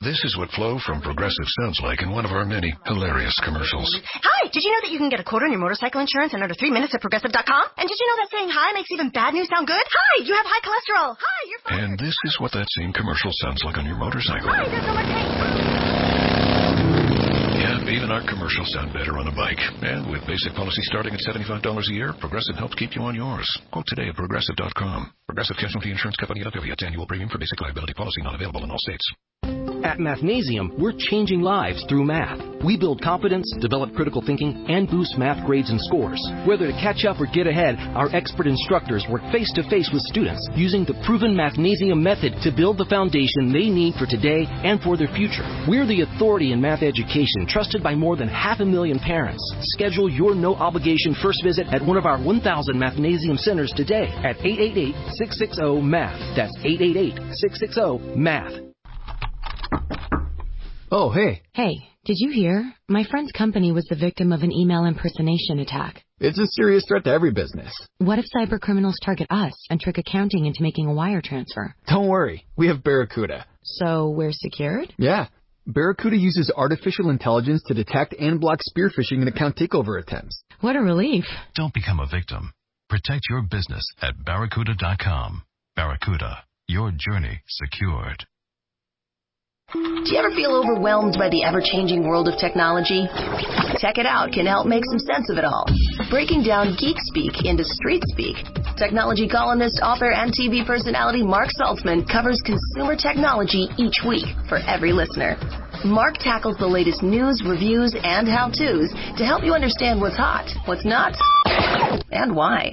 This is what Flo from Progressive sounds like in one of our many hilarious commercials. Hi, did you know that you can get a quote on your motorcycle insurance in under 3 minutes at Progressive.com? And did you know that saying hi makes even bad news sound good? Hi, you have high cholesterol. Hi, you're fired. And this is what that same commercial sounds like on your motorcycle. Hi, there's no more pain. Yeah, even our commercials sound better on a bike. And with basic policy starting at $75 a year, Progressive helps keep you on yours. Quote today at Progressive.com. Progressive Casualty Insurance Company affiliates. Annual premium for basic liability policy not available in all states. At Mathnasium, we're changing lives through math. We build confidence, develop critical thinking, and boost math grades and scores. Whether to catch up or get ahead, our expert instructors work face-to-face with students using the proven Mathnasium method to build the foundation they need for today and for their future. We're the authority in math education, trusted by more than 500,000 parents. Schedule your no-obligation first visit at one of our 1,000 Mathnasium centers today at 888-660-MATH. That's 888-660-MATH. Oh, hey. Hey, did you hear? My friend's company was the victim of an email impersonation attack. It's a serious threat to every business. What if cyber criminals target us and trick accounting into making a wire transfer? Don't worry. We have Barracuda. So we're secured? Yeah. Barracuda uses artificial intelligence to detect and block spear phishing and account takeover attempts. What a relief. Don't become a victim. Protect your business at Barracuda.com. Barracuda, your journey secured. Do you ever feel overwhelmed by the ever-changing world of technology? Tech It Out can help make some sense of it all. Breaking down geek speak into street speak. Technology columnist, author, and TV personality Mark Saltzman covers consumer technology each week for every listener. Mark tackles the latest news, reviews, and how-tos to help you understand what's hot, what's not, and why.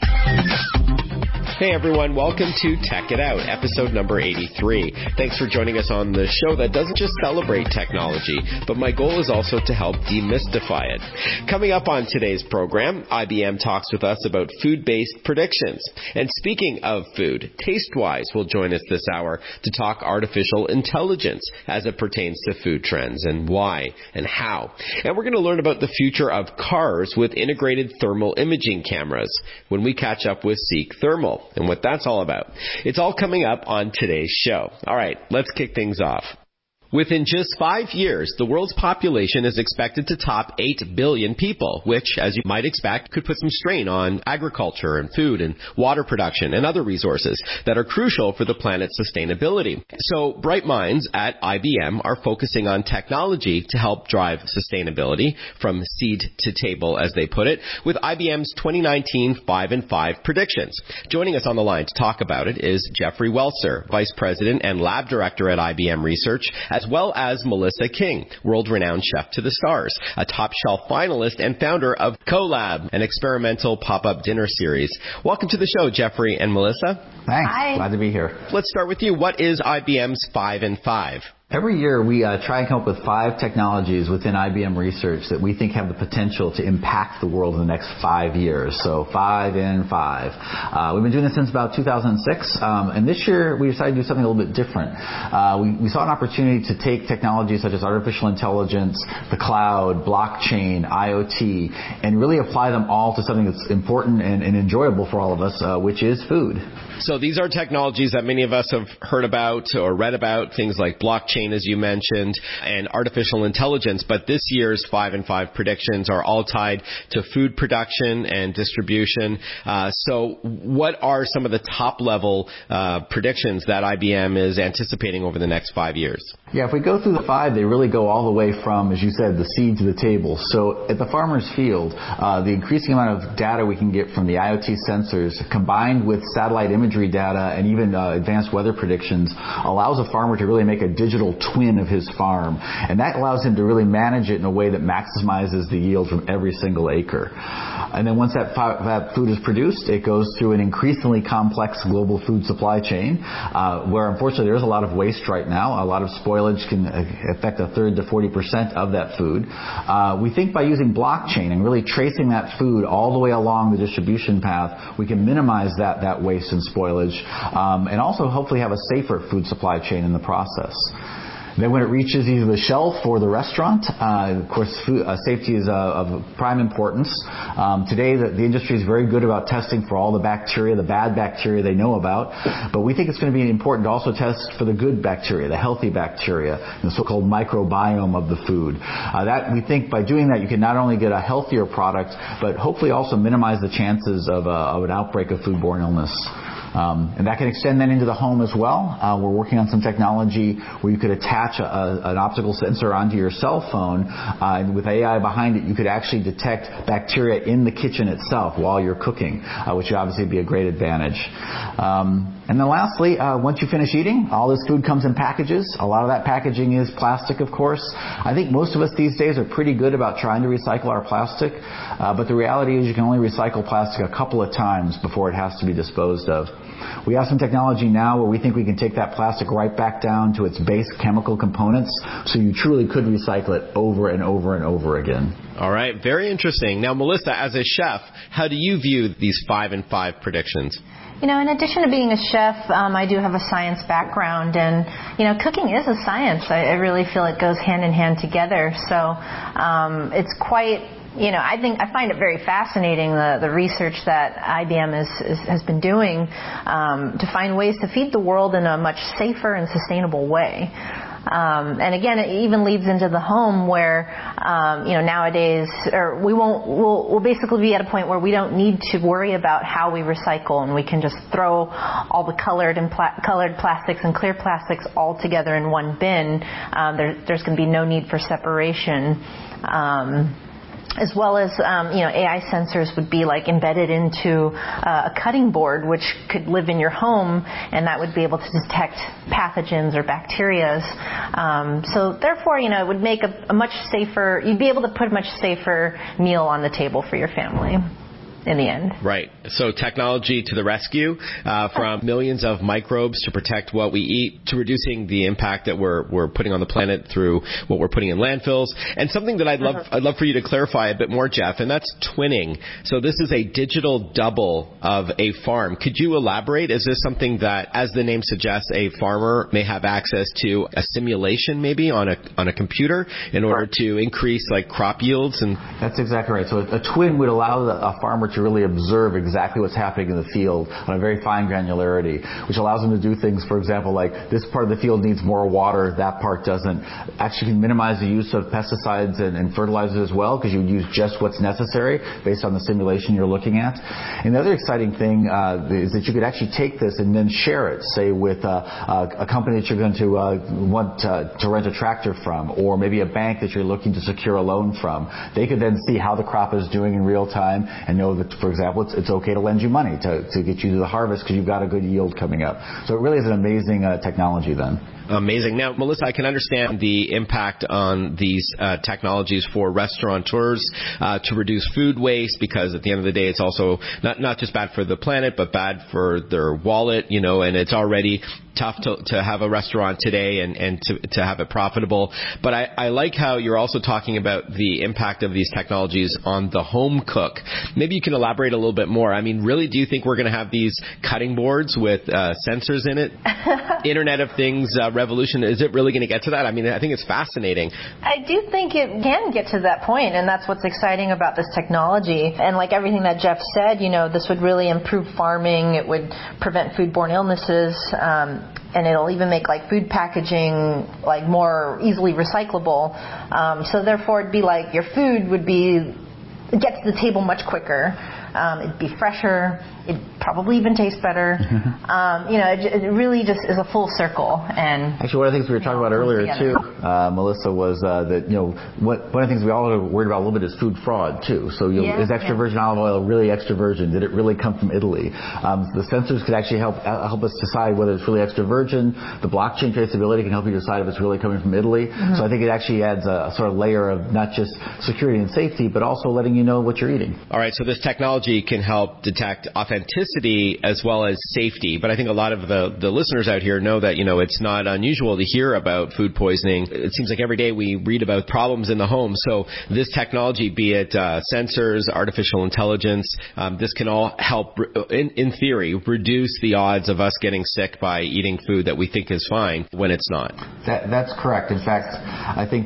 Hey everyone, welcome to Tech It Out, episode number 83. Thanks for joining us on the show that doesn't just celebrate technology, but my goal is also to help demystify it. Coming up on today's program, IBM talks with us about food-based predictions. And speaking of food, TasteWise will join us this hour to talk artificial intelligence as it pertains to food trends and why and how. And we're going to learn about the future of cars with integrated thermal imaging cameras when we catch up with Seek Thermal and what that's all about. It's all coming up on today's show. All right, let's kick things off. Within just 5 years, the world's population is expected to top 8 billion people, which, as you might expect, could put some strain on agriculture and food and water production and other resources that are crucial for the planet's sustainability. So bright minds at IBM are focusing on technology to help drive sustainability from seed to table, as they put it, with IBM's 2019 5 and 5 predictions. Joining us on the line to talk about it is Jeffrey Welser, Vice President and Lab Director at IBM Research, as well as Melissa King, world-renowned chef to the stars, a top-shelf finalist and founder of CoLab, an experimental pop-up dinner series. Welcome to the show, Jeffrey and Melissa. Thanks. Hi. Glad to be here. Let's start with you. What is IBM's 5 and 5? Every year we try and come up with 5 technologies within IBM Research that we think have the potential to impact the world in the next 5 years. So 5 in 5. We've been doing this since about 2006. And this year we decided to do something a little bit different. We saw an opportunity to take technologies such as artificial intelligence, the cloud, blockchain, IoT, and really apply them all to something that's important and enjoyable for all of us, which is food. So these are technologies that many of us have heard about or read about, things like blockchain, as you mentioned, and artificial intelligence. But this year's 5 and 5 predictions are all tied to food production and distribution. So what are some of the top-level predictions that IBM is anticipating over the next 5 years? Yeah, if we go through the 5, they really go all the way from, as you said, the seed to the table. So at the farmer's field, the increasing amount of data we can get from the IoT sensors combined with satellite imagery data and even advanced weather predictions allows a farmer to really make a digital twin of his farm. And that allows him to really manage it in a way that maximizes the yield from every single acre. And then once that food is produced, it goes through an increasingly complex global food supply chain, where unfortunately there is a lot of waste right now. A lot of spoilage can affect 1/3 to 40% of that food. We think by using blockchain and really tracing that food all the way along the distribution path, we can minimize that waste and spoilage, and also hopefully have a safer food supply chain in the process. Then when it reaches either the shelf or the restaurant, of course, food, safety is of prime importance. Today, the industry is very good about testing for all the bacteria, the bad bacteria they know about. But we think it's going to be important to also test for the good bacteria, the healthy bacteria, the so-called microbiome of the food. That we think by doing that, you can not only get a healthier product, but hopefully also minimize the chances of an outbreak of foodborne illness. And that can extend then into the home as well. We're working on some technology where you could attach an optical sensor onto your cell phone, and with AI behind it, you could actually detect bacteria in the kitchen itself while you're cooking, which would obviously be a great advantage. And then lastly, once you finish eating, all this food comes in packages. A lot of that packaging is plastic, of course. I think most of us these days are pretty good about trying to recycle our plastic, but the reality is you can only recycle plastic a couple of times before it has to be disposed of. We have some technology now where we think we can take that plastic right back down to its base chemical components, so you truly could recycle it over and over and over again. All right, very interesting. Now, Melissa, as a chef, how do you view these 5 and 5 predictions? In addition to being a chef, I do have a science background, and, cooking is a science. I really feel it goes hand in hand together. So it's quite... I find it very fascinating, the research that IBM has been doing to find ways to feed the world in a much safer and sustainable way. And again, it even leads into the home where, nowadays, or we'll basically be at a point where we don't need to worry about how we recycle, and we can just throw all the colored plastics and clear plastics all together in one bin. There's going to be no need for separation. As well as, AI sensors would be like embedded into a cutting board, which could live in your home, and that would be able to detect pathogens or bacteria. So therefore, it would make a much safer, you'd be able to put a much safer meal on the table for your family in the end. Right. So technology to the rescue, from millions of microbes to protect what we eat, to reducing the impact that we're putting on the planet through what we're putting in landfills. And something that I'd love for you to clarify a bit more, Jeff, and that's twinning. So this is a digital double of a farm. Could you elaborate? Is this something that, as the name suggests, a farmer may have access to a simulation maybe on a computer in order to increase crop yields? And that's exactly right. So a twin would allow a farmer to really observe exactly what's happening in the field on a very fine granularity, which allows them to do things, for example, like this part of the field needs more water, that part doesn't. Actually can minimize the use of pesticides and fertilizers as well, because you would use just what's necessary based on the simulation you're looking at. And the other exciting thing is that you could actually take this and then share it, say with a company that you're going to want to rent a tractor from, or maybe a bank that you're looking to secure a loan from. They could then see how the crop is doing in real time and know that, for example, it's okay to lend you money to get you to the harvest because you've got a good yield coming up. So it really is an amazing technology then. Amazing. Now, Melissa, I can understand the impact on these technologies for restaurateurs to reduce food waste, because at the end of the day, it's also not just bad for the planet, but bad for their wallet, and it's already tough to have a restaurant today and to have it profitable. But I like how you're also talking about the impact of these technologies on the home cook. Maybe you can elaborate a little bit more. I mean, really, do you think we're going to have these cutting boards with sensors in it? Internet of Things revolution, is it really going to get to that? I mean, I think it's fascinating. I do think it can get to that point, and that's what's exciting about this technology. And like everything that Jeff said, this would really improve farming. It would prevent foodborne illnesses. And it'll even make food packaging more easily recyclable. So therefore, it'd be your food would get to the table much quicker. It'd be fresher. It'd probably even taste better. It really just is a full circle. And actually, one of the things we were talking about earlier too, Melissa, was that one of the things we all are worried about a little bit is food fraud too. So is extra virgin olive oil really extra virgin? Did it really come from Italy? The sensors could actually help us decide whether it's really extra virgin. The blockchain traceability can help you decide if it's really coming from Italy. Mm-hmm. So I think it actually adds a sort of layer of not just security and safety, but also letting you know what you're eating. All right. So this technology technology can help detect authenticity as well as safety. But I think a lot of the listeners out here know that, it's not unusual to hear about food poisoning. It seems like every day we read about problems in the home. So this technology, be it sensors, artificial intelligence, this can all help, in theory, reduce the odds of us getting sick by eating food that we think is fine when it's not. That's correct. In fact, I think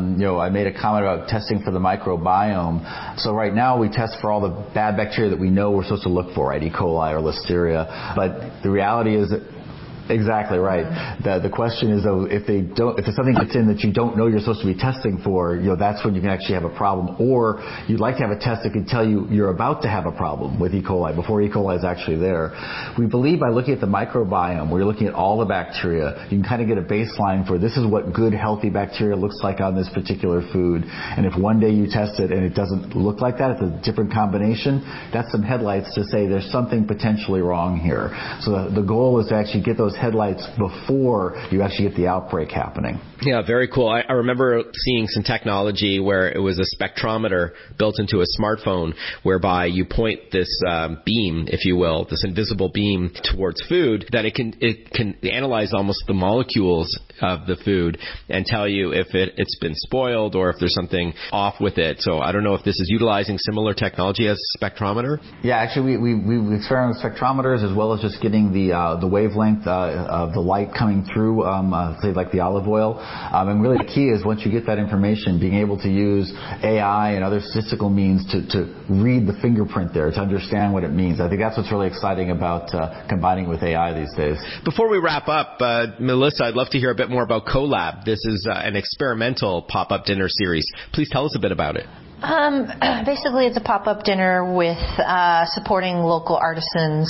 I made a comment about testing for the microbiome. So right now we test for all the bad bacteria that we know we're supposed to look for, right? E. coli or Listeria. But the reality is that exactly right. The question is, though, if there's something that's in that you don't know you're supposed to be testing for, that's when you can actually have a problem. Or you'd like to have a test that can tell you you're about to have a problem with E. coli before E. coli is actually there. We believe by looking at the microbiome, where you're looking at all the bacteria, you can kind of get a baseline for this is what good, healthy bacteria looks like on this particular food. And if one day you test it and it doesn't look like that, it's a different combination, that's some headlights to say there's something potentially wrong here. So the goal is to actually get those headlights before you actually get the outbreak happening. Yeah, very cool. I remember seeing some technology where it was a spectrometer built into a smartphone whereby you point this beam, if you will, this invisible beam towards food, that it can analyze almost the molecules of the food and tell you if it's been spoiled or if there's something off with it. So I don't know if this is utilizing similar technology as a spectrometer. Yeah, actually we experiment with spectrometers as well as just getting the wavelength of the light coming through, say like the olive oil. And really the key is once you get that information, being able to use AI and other statistical means to read the fingerprint there, to understand what it means. I think that's what's really exciting about combining with AI these days. Before we wrap up, Melissa, I'd love to hear a bit more about CoLab. This is an experimental pop-up dinner series. Please tell us a bit about it. Basically, it's a pop-up dinner with supporting local artisans,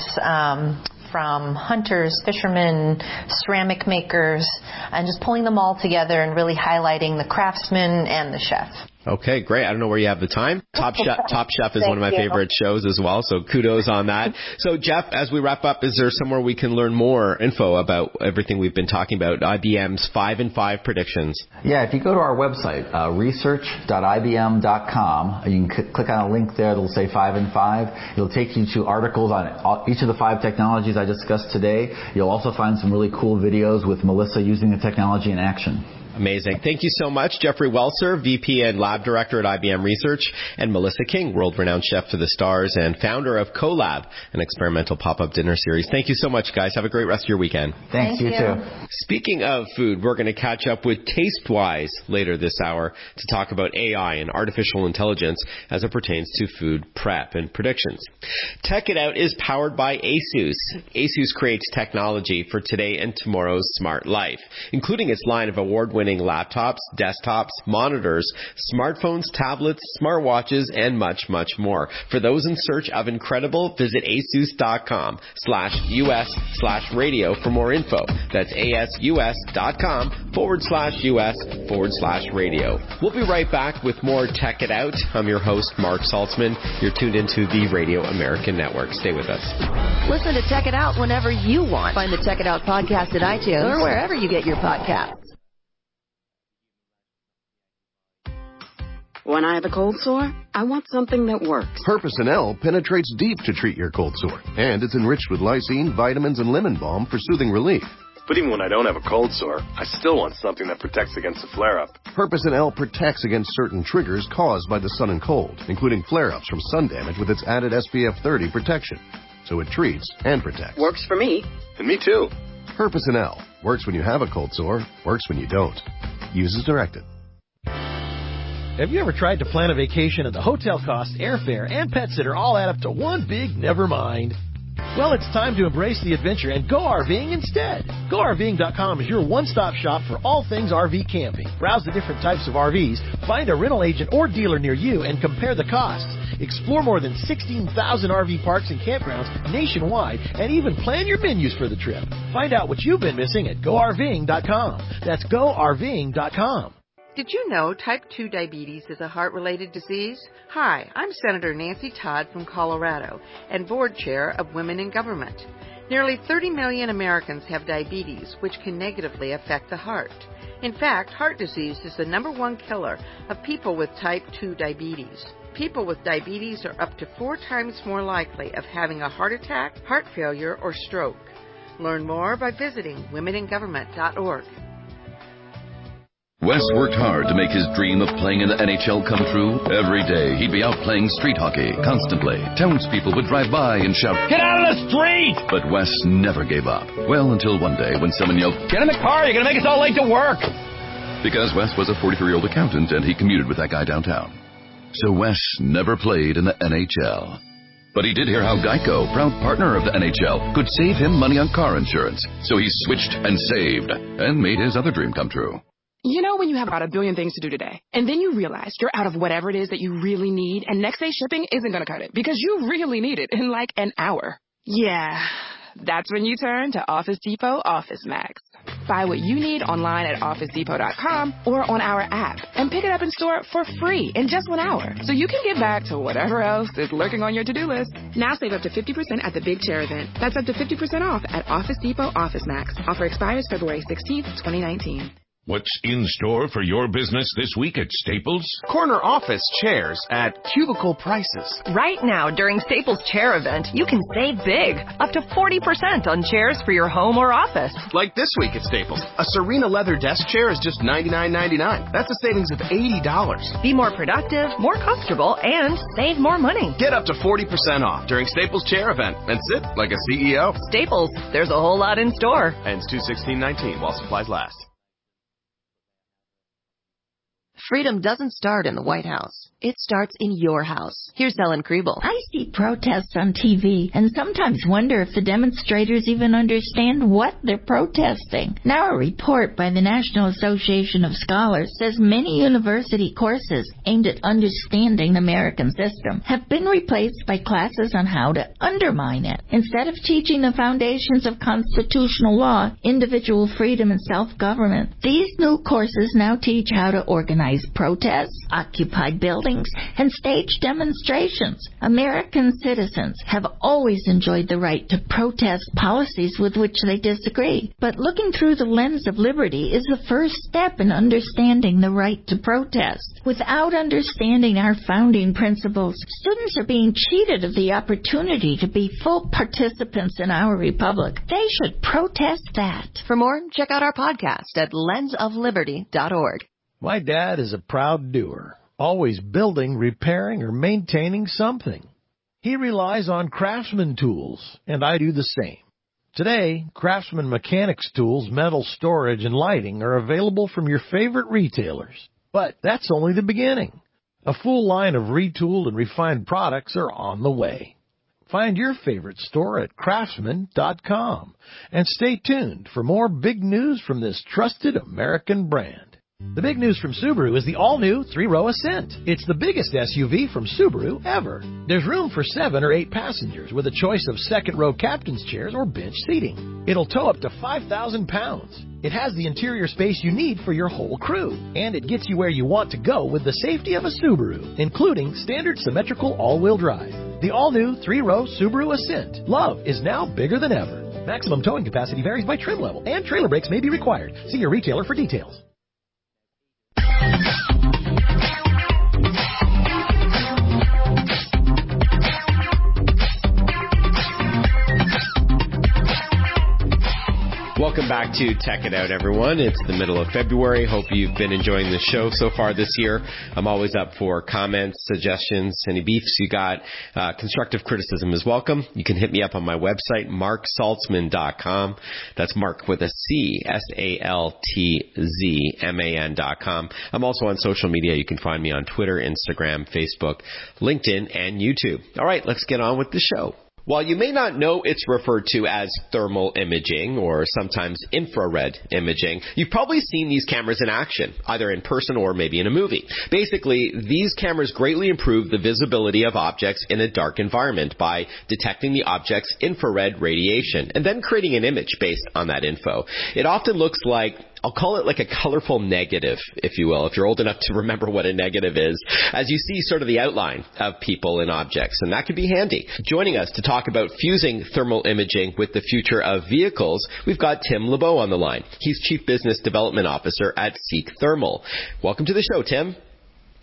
from hunters, fishermen, ceramic makers, and just pulling them all together and really highlighting the craftsman and the chef. Okay, great. I don't know where you have the time. Top Chef is one of my favorite shows as well, so kudos on that. So, Jeff, as we wrap up, is there somewhere we can learn more info about everything we've been talking about, IBM's 5 and 5 predictions? Yeah, if you go to our website, research.ibm.com, you can click on a link there that will say 5 and 5. It'll take you to articles on each of the 5 technologies I discussed today. You'll also find some really cool videos with Melissa using the technology in action. Amazing. Thank you so much, Jeffrey Welser, VP and Lab Director at IBM Research, and Melissa King, world-renowned chef for the stars and founder of CoLab, an experimental pop-up dinner series. Thank you so much, guys. Have a great rest of your weekend. Thanks, you too. Speaking of food, we're going to catch up with TasteWise later this hour to talk about AI and artificial intelligence as it pertains to food prep and predictions. Tech It Out is powered by ASUS. ASUS creates technology for today and tomorrow's smart life, including its line of award-winning laptops, desktops, monitors, smartphones, tablets, smartwatches, and much, much more. For those in search of incredible, visit asus.com/US/radio for more info. That's asus.com/US/radio. We'll be right back with more Tech It Out. I'm your host, Mark Saltzman. You're tuned into the Radio American Network. Stay with us. Listen to Tech It Out whenever you want. Find the Tech It Out podcast at iTunes or wherever you get your podcasts. When I have a cold sore, I want something that works. Herpecin L penetrates deep to treat your cold sore, and it's enriched with lysine, vitamins, and lemon balm for soothing relief. But even when I don't have a cold sore, I still want something that protects against a flare-up. Herpecin L protects against certain triggers caused by the sun and cold, including flare-ups from sun damage with its added SPF 30 protection. So it treats and protects. Works for me. And me too. Herpecin L works when you have a cold sore, works when you don't. Use as directed. Have you ever tried to plan a vacation and the hotel costs, airfare, and pet sitter all add up to one big never mind? Well, it's time to embrace the adventure and go RVing instead. GoRVing.com is your one-stop shop for all things RV camping. Browse the different types of RVs, find a rental agent or dealer near you, and compare the costs. Explore more than 16,000 RV parks and campgrounds nationwide, and even plan your menus for the trip. Find out what you've been missing at GoRVing.com. That's GoRVing.com. Did you know type 2 diabetes is a heart-related disease? Hi, I'm Senator Nancy Todd from Colorado and board chair of Women in Government. Nearly 30 million Americans have diabetes, which can negatively affect the heart. In fact, heart disease is the #1 killer of people with type 2 diabetes. People with diabetes are up to 4 times more likely of having a heart attack, heart failure, or stroke. Learn more by visiting womeningovernment.org. Wes worked hard to make his dream of playing in the NHL come true. Every day, he'd be out playing street hockey, constantly. Townspeople would drive by and shout, "Get out of the street!" But Wes never gave up. Well, until one day when someone yelled, "Get in the car, you're going to make us all late to work!" Because Wes was a 43-year-old accountant and he commuted with that guy downtown. So Wes never played in the NHL. But he did hear how Geico, proud partner of the NHL, could save him money on car insurance. So he switched and saved and made his other dream come true. You know when you have about a billion things to do today, and then you realize you're out of whatever it is that you really need, and next day shipping isn't going to cut it because you really need it in like an hour. Yeah, that's when you turn to Office Depot Office Max. Buy what you need online at OfficeDepot.com or on our app and pick it up in store for free in just 1 hour so you can get back to whatever else is lurking on your to-do list. Now save up to 50% at the Big Chair event. That's up to 50% off at Office Depot Office Max. Offer expires February 16th, 2019. What's in store for your business this week at Staples? Corner office chairs at cubicle prices. Right now, during Staples Chair event, you can save big. Up to 40% on chairs for your home or office. Like this week at Staples. A Serena leather desk chair is just $99.99. That's a savings of $80. Be more productive, more comfortable, and save more money. Get up to 40% off during Staples Chair event and sit like a CEO. Staples, there's a whole lot in store. Ends 2/16/19 while supplies last. Freedom doesn't start in the White House. It starts in your house. Here's Ellen Kriebel. I see protests on TV and sometimes wonder if the demonstrators even understand what they're protesting. Now a report by the National Association of Scholars says many university courses aimed at understanding the American system have been replaced by classes on how to undermine it. Instead of teaching the foundations of constitutional law, individual freedom, and self-government, these new courses now teach how to organize protests, occupy buildings, and stage demonstrations. American citizens have always enjoyed the right to protest policies with which they disagree. But looking through the lens of liberty is the first step in understanding the right to protest. Without understanding our founding principles, students are being cheated of the opportunity to be full participants in our republic. They should protest that. For more, check out our podcast at lensofliberty.org. My dad is a proud doer, always building, repairing, or maintaining something. He relies on Craftsman tools, and I do the same. Today, Craftsman mechanics tools, metal storage, and lighting are available from your favorite retailers. But that's only the beginning. A full line of retooled and refined products are on the way. Find your favorite store at Craftsman.com and stay tuned for more big news from this trusted American brand. The big news from Subaru is the all-new 3-row Ascent. It's the biggest SUV from Subaru ever. There's room for 7 or 8 passengers with a choice of second-row captain's chairs or bench seating. It'll tow up to 5,000 pounds. It has the interior space you need for your whole crew. And it gets you where you want to go with the safety of a Subaru, including standard symmetrical all-wheel drive. The all-new 3-row Subaru Ascent. Love is now bigger than ever. Maximum towing capacity varies by trim level, and trailer brakes may be required. See your retailer for details. Welcome back to Tech It Out, everyone. It's the middle of February. Hope you've been enjoying the show so far this year. I'm always up for comments, suggestions, any beefs you got. Constructive criticism is welcome. You can hit me up on my website, marksaltzman.com. That's Mark with a C, SALTZMAN.com. I'm also on social media. You can find me on Twitter, Instagram, Facebook, LinkedIn, and YouTube. All right, let's get on with the show. While you may not know it's referred to as thermal imaging or sometimes infrared imaging, you've probably seen these cameras in action, either in person or maybe in a movie. Basically, these cameras greatly improve the visibility of objects in a dark environment by detecting the object's infrared radiation and then creating an image based on that info. It often looks like, I'll call it like a colorful negative, if you will, if you're old enough to remember what a negative is, as you see sort of the outline of people and objects, and that could be handy. Joining us to talk about fusing thermal imaging with the future of vehicles, we've got Tim LeBeau on the line. He's Chief Business Development Officer at Seek Thermal. Welcome to the show, Tim.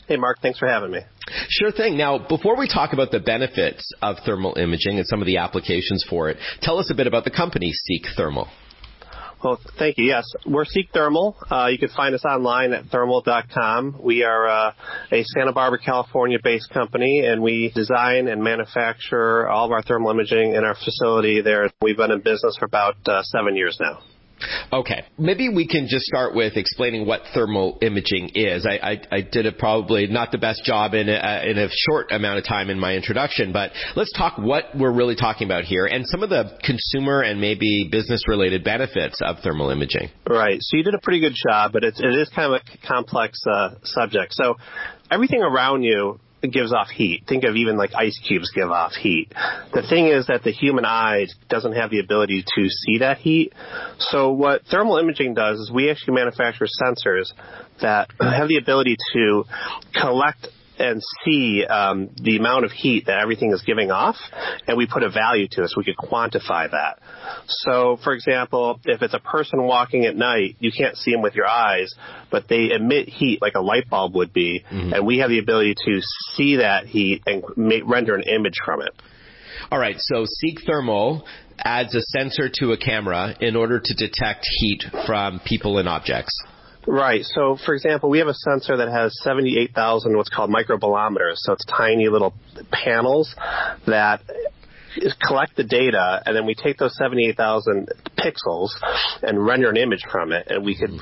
Hey, Mark. Thanks for having me. Sure thing. Now, before we talk about the benefits of thermal imaging and some of the applications for it, tell us a bit about the company Seek Thermal. Well, thank you. Yes, we're Seek Thermal. You can find us online at thermal.com. We are a Santa Barbara, California-based company, and we design and manufacture all of our thermal imaging in our facility there. We've been in business for about 7 years now. Okay. Maybe we can just start with explaining what thermal imaging is. I did it probably not the best job in a short amount of time in my introduction, but let's talk what we're really talking about here and some of the consumer and maybe business-related benefits of thermal imaging. Right. So you did a pretty good job, but it is kind of a complex subject. So everything around you gives off heat. Think of even like ice cubes give off heat. The thing is that the human eye doesn't have the ability to see that heat. So what thermal imaging does is we actually manufacture sensors that have the ability to collect and see the amount of heat that everything is giving off, and we put a value to it so we could quantify that. So, for example, if it's a person walking at night, you can't see them with your eyes, but they emit heat like a light bulb would be, and we have the ability to see that heat and render an image from it. All right, so Seek Thermal adds a sensor to a camera in order to detect heat from people and objects. Right. So, for example, we have a sensor that has 78,000 what's called microbolometers. So it's tiny little panels that collect the data, and then we take those 78,000 pixels and render an image from it, and we could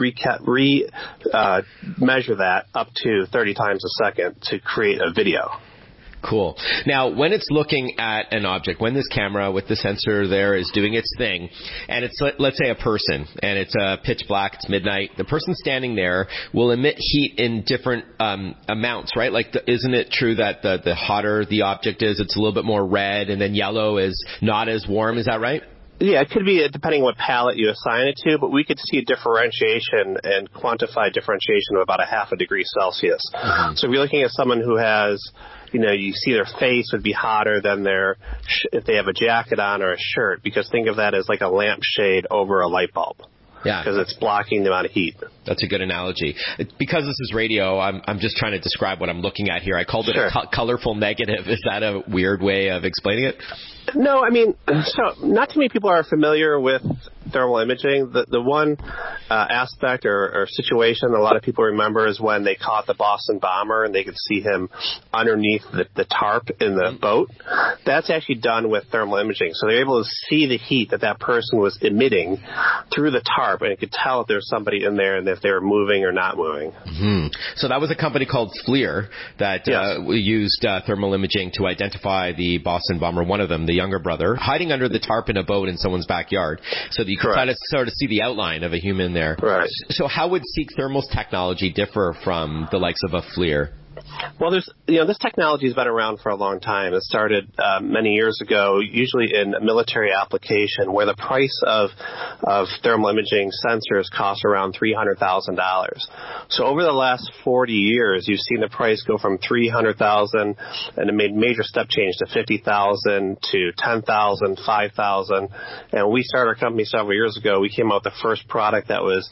measure that up to 30 times a second to create a video. Cool. Now, when it's looking at an object, when this camera with the sensor there is doing its thing, and it's, let's say, a person, and it's pitch black, it's midnight, the person standing there will emit heat in different amounts, right? Like, isn't it true that the hotter the object is, it's a little bit more red, and then yellow is not as warm? Is that right? Yeah, it could be depending on what palette you assign it to, but we could see a differentiation and quantify differentiation of about a half a degree Celsius. So if you're looking at someone who has, you see their face would be hotter than if they have a jacket on or a shirt, because think of that as like a lampshade over a light bulb. Yeah, because it's blocking the amount of heat. That's a good analogy. Because this is radio, I'm just trying to describe what I'm looking at here. I called it a colorful negative. Is that a weird way of explaining it? No, I mean, so not too many people are familiar with thermal imaging. The one aspect or situation a lot of people remember is when they caught the Boston bomber and they could see him underneath the tarp in the boat. That's actually done with thermal imaging. So they're able to see the heat that person was emitting through the tarp, and it could tell if there's somebody in there and if they were moving or not moving. So that was a company called FLIR that used thermal imaging to identify the Boston bomber, one of them, the younger brother, hiding under the tarp in a boat in someone's backyard, so that you could sort of see the outline of a human there. Right. So how would Seek Thermal's technology differ from the likes of a FLIR? Well, this technology has been around for a long time. It started many years ago, usually in a military application, where the price of thermal imaging sensors costs around $300,000. So over the last 40 years, you've seen the price go from $300,000, and it made major step change to $50,000 to $10,000, $5,000. And when we started our company several years ago, we came out with the first product that was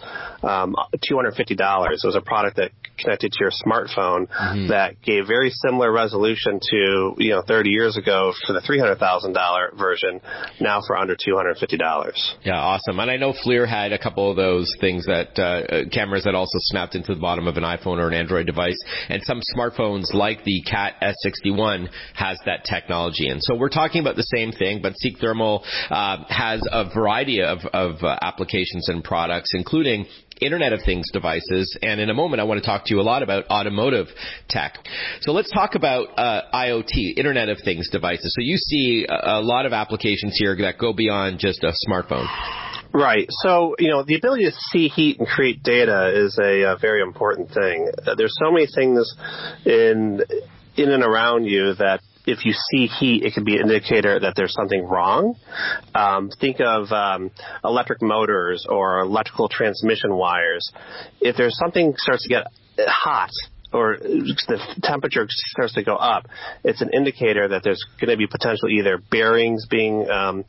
$250. It was a product that connected to your smartphone that gave very similar resolution to 30 years ago for the $300,000 version, now for under $250. Yeah, awesome. And I know FLIR had a couple of those things that cameras that also snapped into the bottom of an iPhone or an Android device, and some smartphones like the Cat S61 has that technology. And so we're talking about the same thing, but Seek Thermal has a variety of applications and products, including Internet of Things devices, and in a moment I want to talk to you a lot about automotive tech. So let's talk about IoT, Internet of Things devices. So you see a lot of applications here that go beyond just a smartphone. Right. So, the ability to see heat and create data is a very important thing. There's so many things in and around you that if you see heat, it can be an indicator that there's something wrong. Think of electric motors or electrical transmission wires. If there's something starts to get hot, or the temperature starts to go up, it's an indicator that there's going to be potentially either bearings being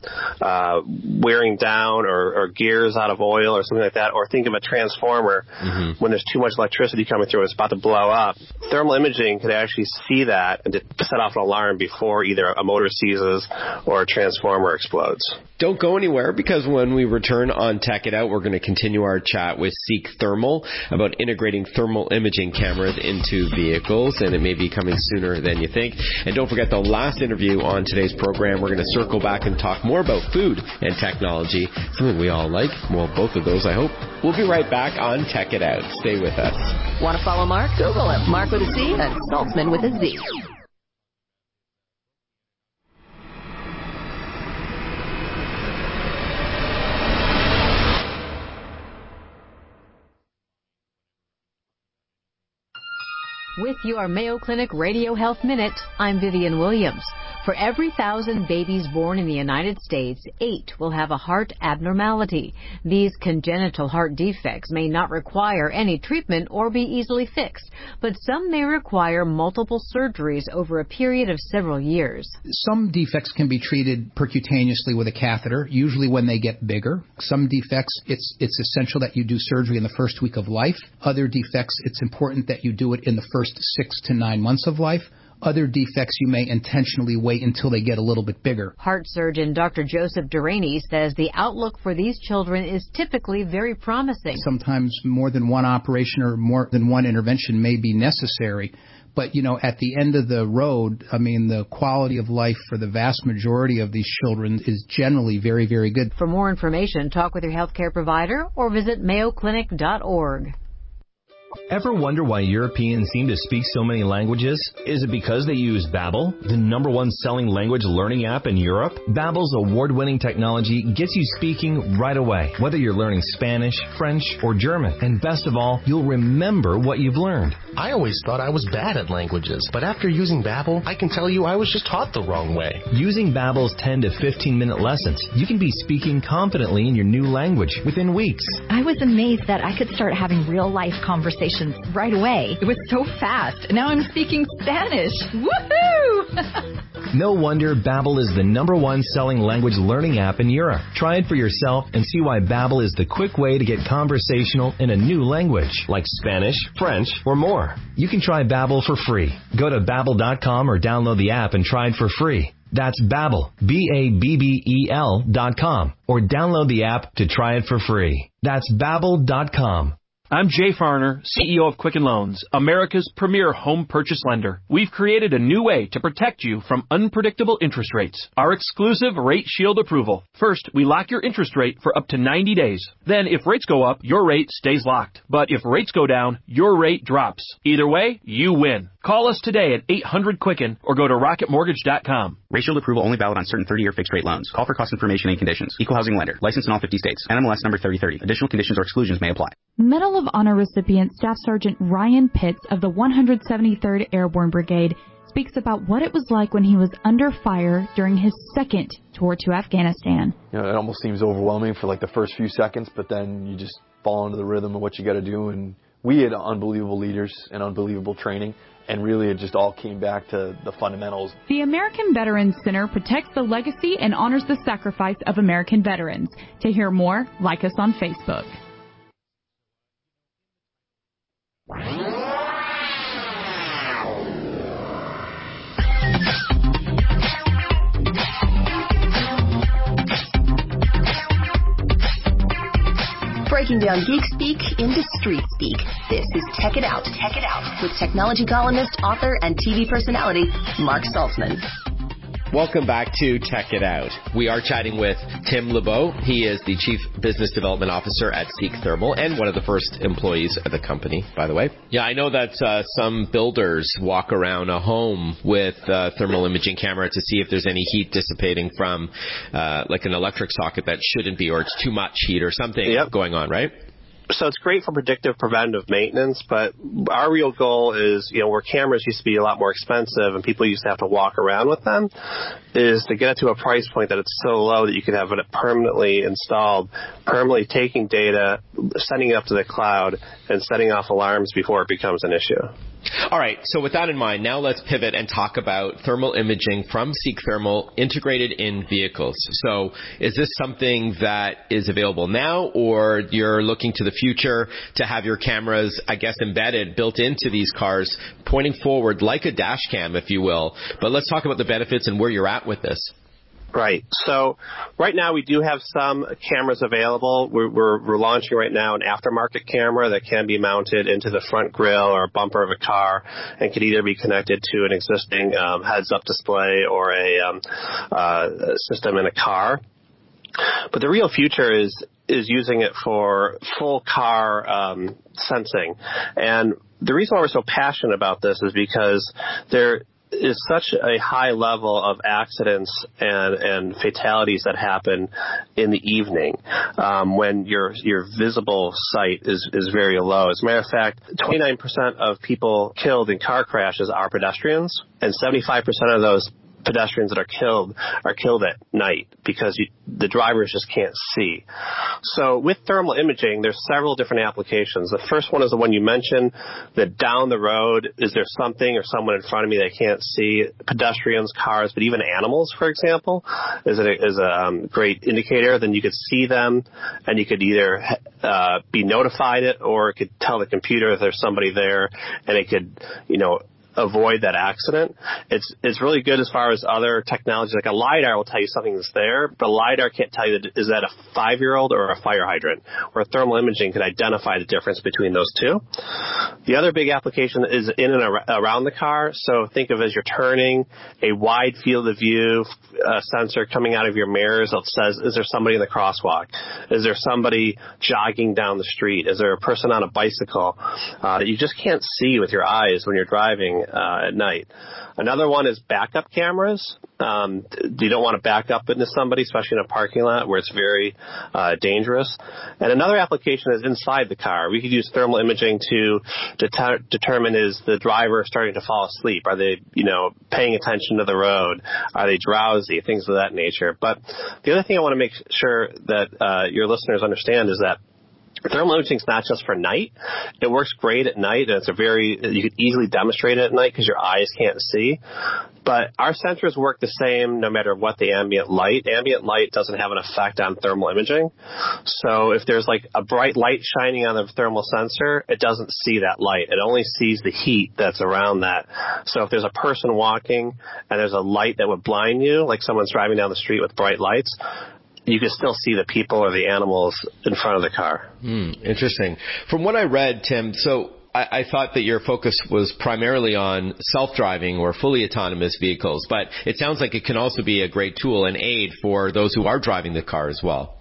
wearing down or gears out of oil or something like that. Or think of a transformer when there's too much electricity coming through, it's about to blow up. thermal imaging could actually see that and set off an alarm before either a motor seizes or a transformer explodes. Don't go anywhere, because when we return on Tech It Out, we're going to continue our chat with Seek Thermal about integrating thermal imaging cameras into vehicles, and it may be coming sooner than you think. And don't forget the last interview on today's program. We're going to circle back and talk more about food and technology, something we all like. Well, both of those, I hope. We'll be right back on Tech It Out. Stay with us. Want to follow Mark? Google him. Mark with a C and Saltzman with a Z. With your Mayo Clinic Radio Health Minute, I'm Vivian Williams. For every 1,000 babies born in the United States, 8 will have a heart abnormality. These congenital heart defects may not require any treatment or be easily fixed, but some may require multiple surgeries over a period of several years. Some defects can be treated percutaneously with a catheter, usually when they get bigger. Some defects, it's essential that you do surgery in the first week of life. Other defects, it's important that you do it in the first 6 to 9 months of life. Other defects, you may intentionally wait until they get a little bit bigger. Heart surgeon Dr. Joseph Duraney says the outlook for these children is typically very promising. Sometimes more than one operation or more than one intervention may be necessary. But, at the end of the road, the quality of life for the vast majority of these children is generally very, very good. For more information, talk with your healthcare provider or visit mayoclinic.org. Ever wonder why Europeans seem to speak so many languages? Is it because they use Babbel, the #1 selling language learning app in Europe? Babbel's award-winning technology gets you speaking right away, whether you're learning Spanish, French, or German. And best of all, you'll remember what you've learned. I always thought I was bad at languages, but after using Babbel, I can tell you I was just taught the wrong way. Using Babbel's 10 to 15-minute lessons, you can be speaking confidently in your new language within weeks. I was amazed that I could start having real-life conversations right away. It was so fast. Now I'm speaking Spanish. Woohoo! No wonder Babbel is the #1 selling language learning app in Europe. Try it for yourself and see why Babbel is the quick way to get conversational in a new language, like Spanish, French, or more. You can try Babbel for free. Go to Babbel.com or download the app and try it for free. That's Babbel, Babbel.com, or download the app to try it for free. That's Babbel.com. I'm Jay Farner, CEO of Quicken Loans, America's premier home purchase lender. We've created a new way to protect you from unpredictable interest rates. Our exclusive Rate Shield approval. First, we lock your interest rate for up to 90 days. Then, if rates go up, your rate stays locked. But if rates go down, your rate drops. Either way, you win. Call us today at 800-QUICKEN or go to rocketmortgage.com. Rate Shield approval only valid on certain 30-year fixed-rate loans. Call for cost information and conditions. Equal housing lender. Licensed in all 50 states. NMLS number 3030. Additional conditions or exclusions may apply. Medal of Honor recipient Staff Sergeant Ryan Pitts of the 173rd Airborne Brigade speaks about what it was like when he was under fire during his second tour to Afghanistan. It almost seems overwhelming for the first few seconds, but then you just fall into the rhythm of what you got to do. And we had unbelievable leaders and unbelievable training. And really, it just all came back to the fundamentals. The American Veterans Center protects the legacy and honors the sacrifice of American veterans. To hear more, like us on Facebook. Breaking down geek speak into street speak. This is Tech It Out. Tech It Out with technology columnist, author, and TV personality Mark Saltzman. Welcome back to Tech It Out. We are chatting with Tim LeBeau. He is the Chief Business Development Officer at Seek Thermal and one of the first employees of the company, by the way. Yeah, I know that some builders walk around a home with a thermal imaging camera to see if there's any heat dissipating from like an electric socket that shouldn't be, or it's too much heat or something going on, right? So it's great for predictive preventative maintenance, but our real goal is, where cameras used to be a lot more expensive and people used to have to walk around with them, is to get it to a price point that it's so low that you can have it permanently installed, permanently taking data, sending it up to the cloud, and setting off alarms before it becomes an issue. All right, so with that in mind, now let's pivot and talk about thermal imaging from Seek Thermal integrated in vehicles. So is this something that is available now, or you're looking to the future to have your cameras, I guess, embedded, built into these cars, pointing forward like a dash cam, if you will? But let's talk about the benefits and where you're at with this. Right. So right now we do have some cameras available. We're launching right now an aftermarket camera that can be mounted into the front grille or bumper of a car and can either be connected to an existing heads-up display or a system in a car. But the real future is using it for full car sensing. And the reason why we're so passionate about this is because there is such a high level of accidents and fatalities that happen in the evening when your visible sight is very low. As a matter of fact, 29% of people killed in car crashes are pedestrians, and 75% of those pedestrians that are killed at night because the drivers just can't see. So with thermal imaging, there's several different applications. The first one is the one you mentioned, that down the road, is there something or someone in front of me that I can't see? Pedestrians, cars, but even animals, for example, is a great indicator. Then you could see them, and you could either be notified it, or it could tell the computer if there's somebody there, and it could, avoid that accident. It's really good as far as other technologies. Like a LiDAR will tell you something that's there, but a LiDAR can't tell you is that a 5-year-old or a fire hydrant, where thermal imaging can identify the difference between those two. The other big application is in and around the car. So think of as you're turning, a wide field of view sensor coming out of your mirrors that says, is there somebody in the crosswalk? Is there somebody jogging down the street? Is there a person on a bicycle that you just can't see with your eyes when you're driving at night? Another one is backup cameras. You don't want to back up into somebody, especially in a parking lot where it's very dangerous. And another application is inside the car. We could use thermal imaging to determine, is the driver starting to fall asleep? Are they, paying attention to the road? Are they drowsy? Things of that nature. But the other thing I want to make sure that your listeners understand is that thermal imaging is not just for night. It works great at night, and you could easily demonstrate it at night because your eyes can't see. But our sensors work the same no matter what the ambient light. Ambient light doesn't have an effect on thermal imaging. So if there's like a bright light shining on the thermal sensor, it doesn't see that light. It only sees the heat that's around that. So if there's a person walking and there's a light that would blind you, like someone's driving down the street with bright lights, you can still see the people or the animals in front of the car. Interesting. From what I read, Tim, so I thought that your focus was primarily on self-driving or fully autonomous vehicles, but it sounds like it can also be a great tool and aid for those who are driving the car as well.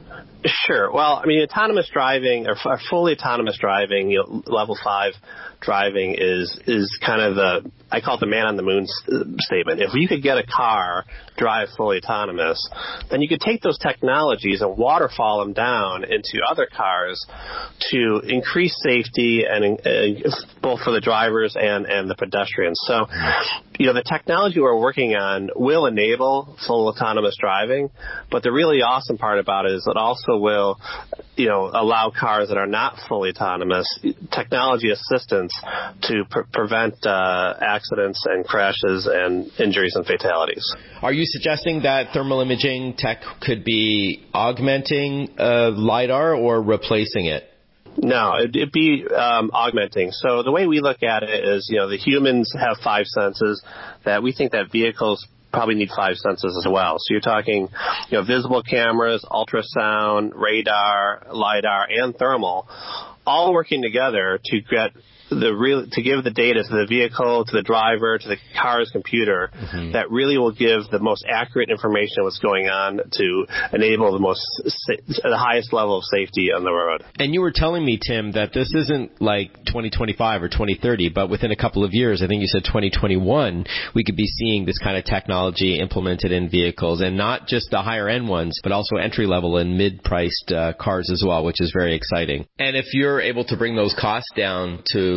Sure. Well, autonomous driving or fully autonomous driving, level 5 driving is kind of I call it the man on the moon statement. If you could get a car drive fully autonomous, then you could take those technologies and waterfall them down into other cars to increase safety and both for the drivers and the pedestrians. So, the technology we're working on will enable full autonomous driving, but the really awesome part about it is it also will, allow cars that are not fully autonomous technology assistance to prevent accidents and crashes and injuries and fatalities. Are you suggesting that thermal imaging tech could be augmenting LiDAR or replacing it? No, it'd be augmenting. So the way we look at it is, the humans have 5 senses that we think that vehicles probably need 5 senses as well. So you're talking, visible cameras, ultrasound, radar, LiDAR, and thermal, all working together to get to give the data to the vehicle, to the driver, to the car's computer that really will give the most accurate information of what's going on to enable the highest level of safety on the road. And you were telling me, Tim, that this isn't like 2025 or 2030, but within a couple of years, I think you said 2021, we could be seeing this kind of technology implemented in vehicles, and not just the higher end ones, but also entry level and mid-priced cars as well, which is very exciting. And if you're able to bring those costs down to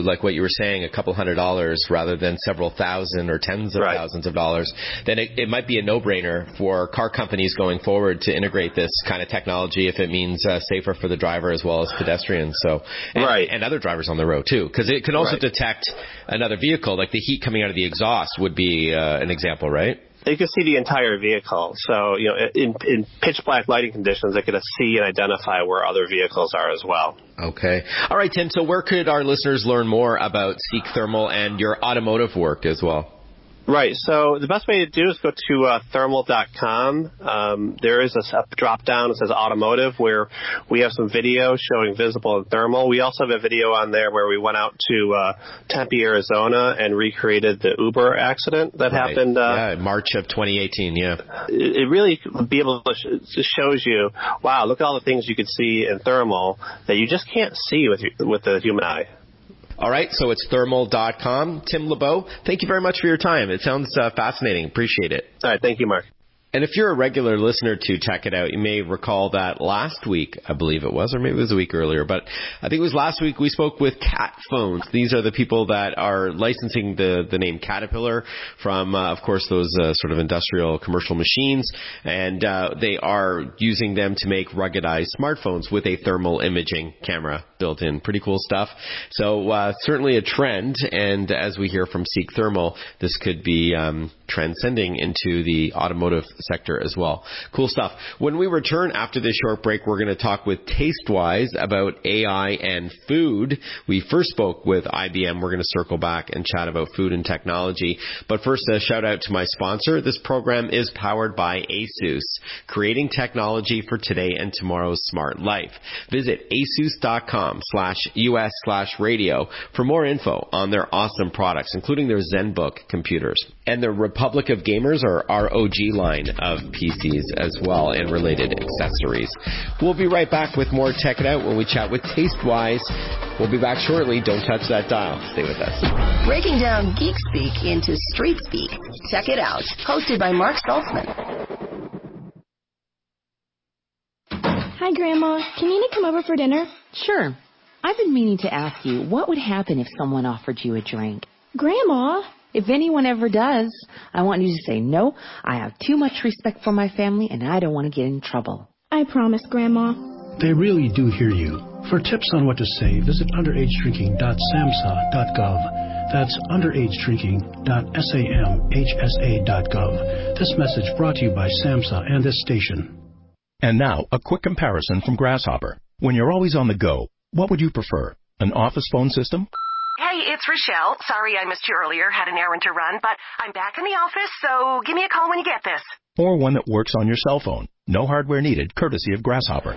like what you were saying, a couple $100 rather than several thousand or tens of thousands of dollars, then it might be a no-brainer for car companies going forward to integrate this kind of technology if it means safer for the driver as well as pedestrians. So, and other drivers on the road too, because it can also detect another vehicle, like the heat coming out of the exhaust would be an example, right? You can see the entire vehicle. So, in pitch black lighting conditions, it can see and identify where other vehicles are as well. Okay. All right, Tim. So where could our listeners learn more about Seek Thermal and your automotive work as well? Right. So the best way to do is go to thermal.com. There is a drop down that says automotive where we have some video showing visible and thermal. We also have a video on there where we went out to Tempe, Arizona and recreated the Uber accident that happened. March of 2018. Yeah. It really be able to shows you, wow, look at all the things you could see in thermal that you just can't see with the human eye. All right, so it's thermal.com. Tim LeBeau, thank you very much for your time. It sounds fascinating. Appreciate it. All right, thank you, Mark. And if you're a regular listener to Check It Out, you may recall that last week, I believe it was, or maybe it was a week earlier, but I think it was last week, we spoke with Cat Phones. These are the people that are licensing the name Caterpillar from, of course, those sort of industrial commercial machines, and they are using them to make ruggedized smartphones with a thermal imaging camera built in. Pretty cool stuff. So certainly a trend, and as we hear from Seek Thermal, this could be transcending into the automotive sector as well. Cool stuff. When we return after this short break, we're going to talk with TasteWise about AI and food. We first spoke with IBM. We're going to circle back and chat about food and technology. But first, a shout out to my sponsor. This program is powered by ASUS, creating technology for today and tomorrow's smart life. Visit asus.com/US/radio for more info on their awesome products, including their ZenBook computers and their Republic of Gamers, or ROG line of PCs as well, and related accessories. We'll be right back with more Check It Out when we chat with TasteWise. We'll be back shortly. Don't touch that dial. Stay with us. Breaking down geek speak into street speak. Check It Out, hosted by Mark Saltzman. Hi, Grandma. Can Nina come over for dinner? Sure. I've been meaning to ask you, what would happen if someone offered you a drink? Grandma! If anyone ever does, I want you to say, no, I have too much respect for my family and I don't want to get in trouble. I promise, Grandma. They really do hear you. For tips on what to say, visit underagedrinking.samhsa.gov. That's underagedrinking.samhsa.gov. This message brought to you by SAMHSA and this station. And now, a quick comparison from Grasshopper. When you're always on the go, what would you prefer? An office phone system? Hey, it's Rochelle. Sorry I missed you earlier. Had an errand to run, but I'm back in the office, so give me a call when you get this. Or one that works on your cell phone. No hardware needed, courtesy of Grasshopper.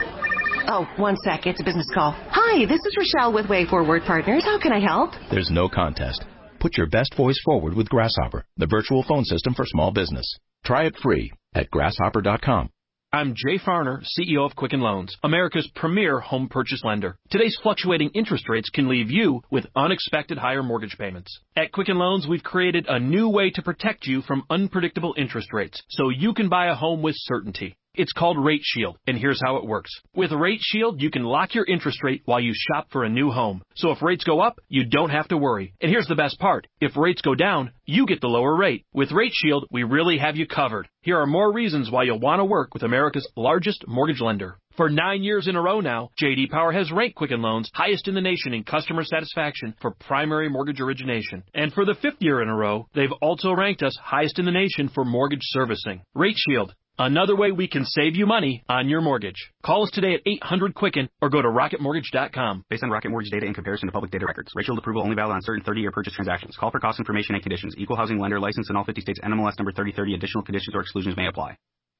Oh, one sec. It's a business call. Hi, this is Rochelle with Way Forward Partners. How can I help? There's no contest. Put your best voice forward with Grasshopper, the virtual phone system for small business. Try it free at grasshopper.com. I'm Jay Farner, CEO of Quicken Loans, America's premier home purchase lender. Today's fluctuating interest rates can leave you with unexpected higher mortgage payments. At Quicken Loans, we've created a new way to protect you from unpredictable interest rates so you can buy a home with certainty. It's called Rate Shield, and here's how it works. With Rate Shield, you can lock your interest rate while you shop for a new home. So if rates go up, you don't have to worry. And here's the best part. If rates go down, you get the lower rate. With Rate Shield, we really have you covered. Here are more reasons why you'll want to work with America's largest mortgage lender. For 9 years in a row now, J.D. Power has ranked Quicken Loans highest in the nation in customer satisfaction for primary mortgage origination. And for the 5th year in a row, they've also ranked us highest in the nation for mortgage servicing. Rate Shield. Another way we can save you money on your mortgage. Call us today at 800-QUICKEN or go to rocketmortgage.com. Based on Rocket Mortgage data in comparison to public data records. Rate Shield approval only valid on certain 30-year purchase transactions. Call for cost information and conditions. Equal housing lender licensed in all 50 states. NMLS number 3030. Additional conditions or exclusions may apply.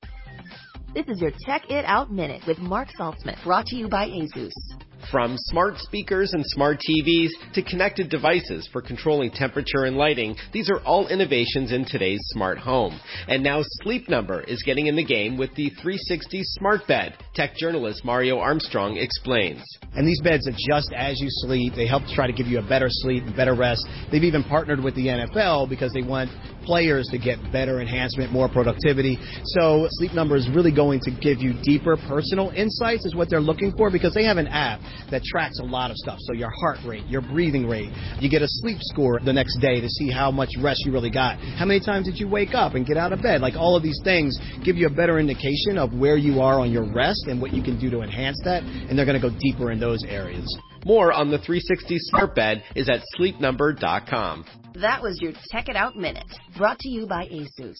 This is your Check It Out Minute with Mark Saltzman, brought to you by ASUS. From smart speakers and smart TVs to connected devices for controlling temperature and lighting, these are all innovations in today's smart home. And now Sleep Number is getting in the game with the 360 Smart Bed. Tech journalist Mario Armstrong explains. And these beds adjust as you sleep. They help to try to give you a better sleep and better rest. They've even partnered with the NFL because they want players to get better enhancement, more productivity. So Sleep Number is really going to give you deeper personal insights is what they're looking for because they have an app that tracks a lot of stuff. So your heart rate, your breathing rate. You get a sleep score the next day to see how much rest you really got. How many times did you wake up and get out of bed? Like all of these things give you a better indication of where you are on your rest and what you can do to enhance that. And they're going to go deeper in those areas. More on the 360 Smart Bed is at sleepnumber.com. That was your Tech It Out Minute, brought to you by ASUS.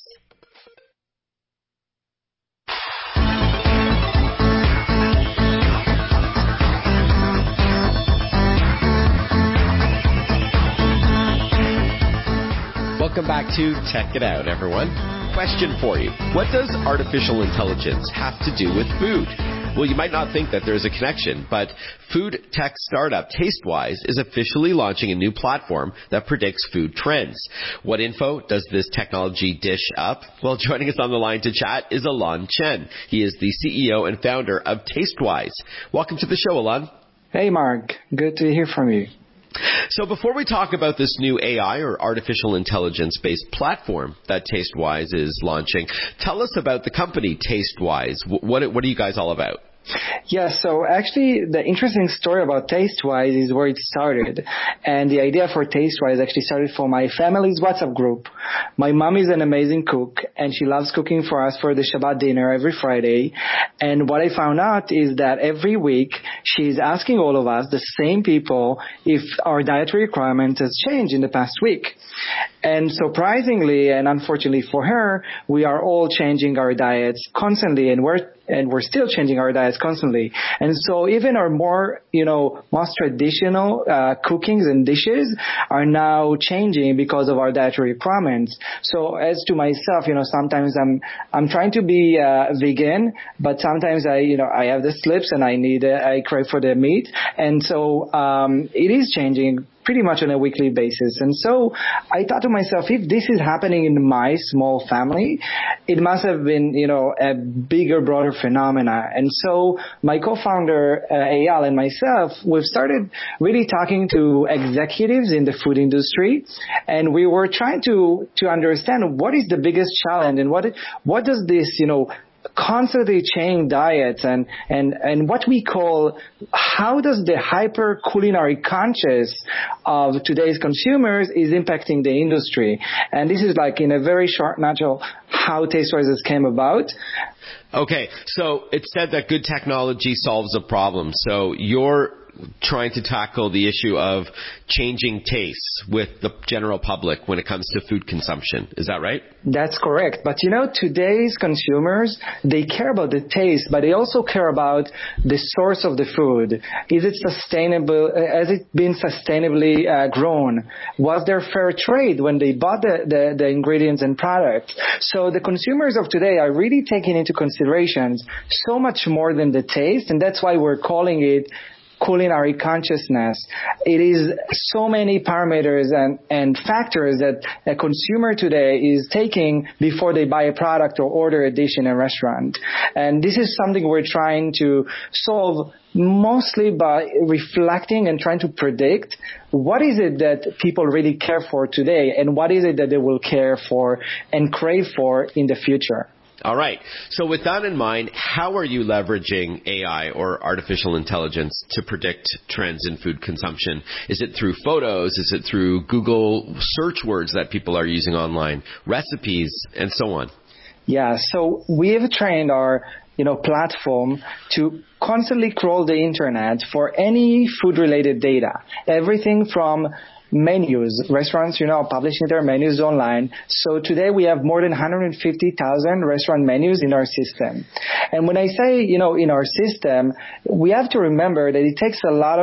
Welcome back to Tech It Out, everyone. Question for you. What does artificial intelligence have to do with food? Well, you might not think that there's a connection, but food tech startup TasteWise is officially launching a new platform that predicts food trends. What info does this technology dish up? Well, joining us on the line to chat is Alon Chen. He is the CEO and founder of TasteWise. Welcome to the show, Alon. Hey, Mark. Good to hear from you. So before we talk about this new AI or artificial intelligence-based platform that TasteWise is launching, tell us about the company TasteWise. What are you guys all about? Yeah, so actually the interesting story about TasteWise is where it started. And the idea for TasteWise actually started for my family's WhatsApp group. My mom is an amazing cook, and she loves cooking for us for the Shabbat dinner every Friday. And what I found out is that every week she's asking all of us, the same people, if our dietary requirement has changed in the past week. And surprisingly, and unfortunately for her, we are all changing our diets constantly, and we're still changing our diets constantly. And so even our more, most traditional cookings and dishes are now changing because of our dietary requirements. So as to myself, sometimes I'm trying to be vegan, but sometimes I have the slips and I crave for the meat. And so it is changing pretty much on a weekly basis. And so I thought to myself, if this is happening in my small family, it must have been, a bigger, broader phenomena. And so my co-founder, Eyal, and myself, we've started really talking to executives in the food industry, and we were trying to understand what is the biggest challenge and what does this, constantly changing diets and what we call, how does the hyper culinary conscious of today's consumers is impacting the industry. And this is like in a very short nutshell how TasteWise came about. Okay, so it's said that good technology solves a problem. So you're trying to tackle the issue of changing tastes with the general public when it comes to food consumption. Is that right? That's correct. But today's consumers, they care about the taste, but they also care about the source of the food. Is it sustainable? Has it been sustainably grown? Was there fair trade when they bought the ingredients and products? So the consumers of today are really taking into consideration so much more than the taste, and that's why we're calling it culinary consciousness. It is so many parameters and factors that a consumer today is taking before they buy a product or order a dish in a restaurant. And this is something we're trying to solve mostly by reflecting and trying to predict what is it that people really care for today and what is it that they will care for and crave for in the future. All right. So with that in mind, how are you leveraging AI or artificial intelligence to predict trends in food consumption? Is it through photos? Is it through Google search words that people are using online, recipes, and so on? Yeah. So we have trained our platform to constantly crawl the internet for any food-related data. Everything from menus. Restaurants, are publishing their menus online. So today we have more than 150,000 restaurant menus in our system. And when I say, in our system, we have to remember that it takes a lot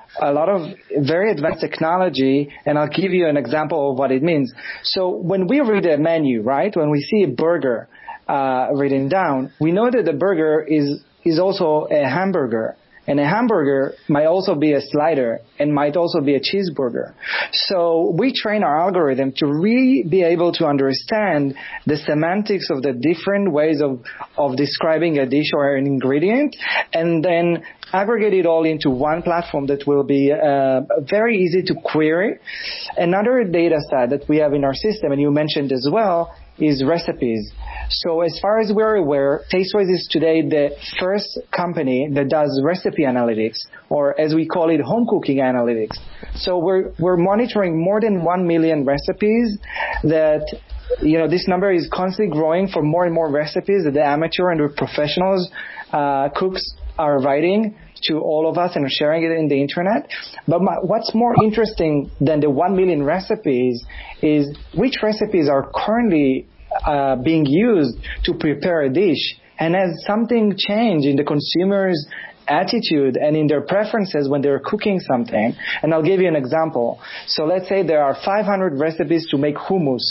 of very advanced technology, and I'll give you an example of what it means. So when we read a menu, right, when we see a burger written down, we know that the burger is also a hamburger. And a hamburger might also be a slider and might also be a cheeseburger. So we train our algorithm to really be able to understand the semantics of the different ways of describing a dish or an ingredient, and then aggregate it all into one platform that will be very easy to query. Another data set that we have in our system, and you mentioned as well, is recipes. So as far as we're aware, Tastewise is today the first company that does recipe analytics, or as we call it, home cooking analytics. So we're monitoring more than 1 million recipes that, this number is constantly growing for more and more recipes that the amateur and the professionals cooks are writing to all of us and sharing it in the internet. But what's more interesting than the 1 million recipes is which recipes are currently being used to prepare a dish, and has something changed in the consumer's attitude and in their preferences when they're cooking something. And I'll give you an example. So let's say there are 500 recipes to make hummus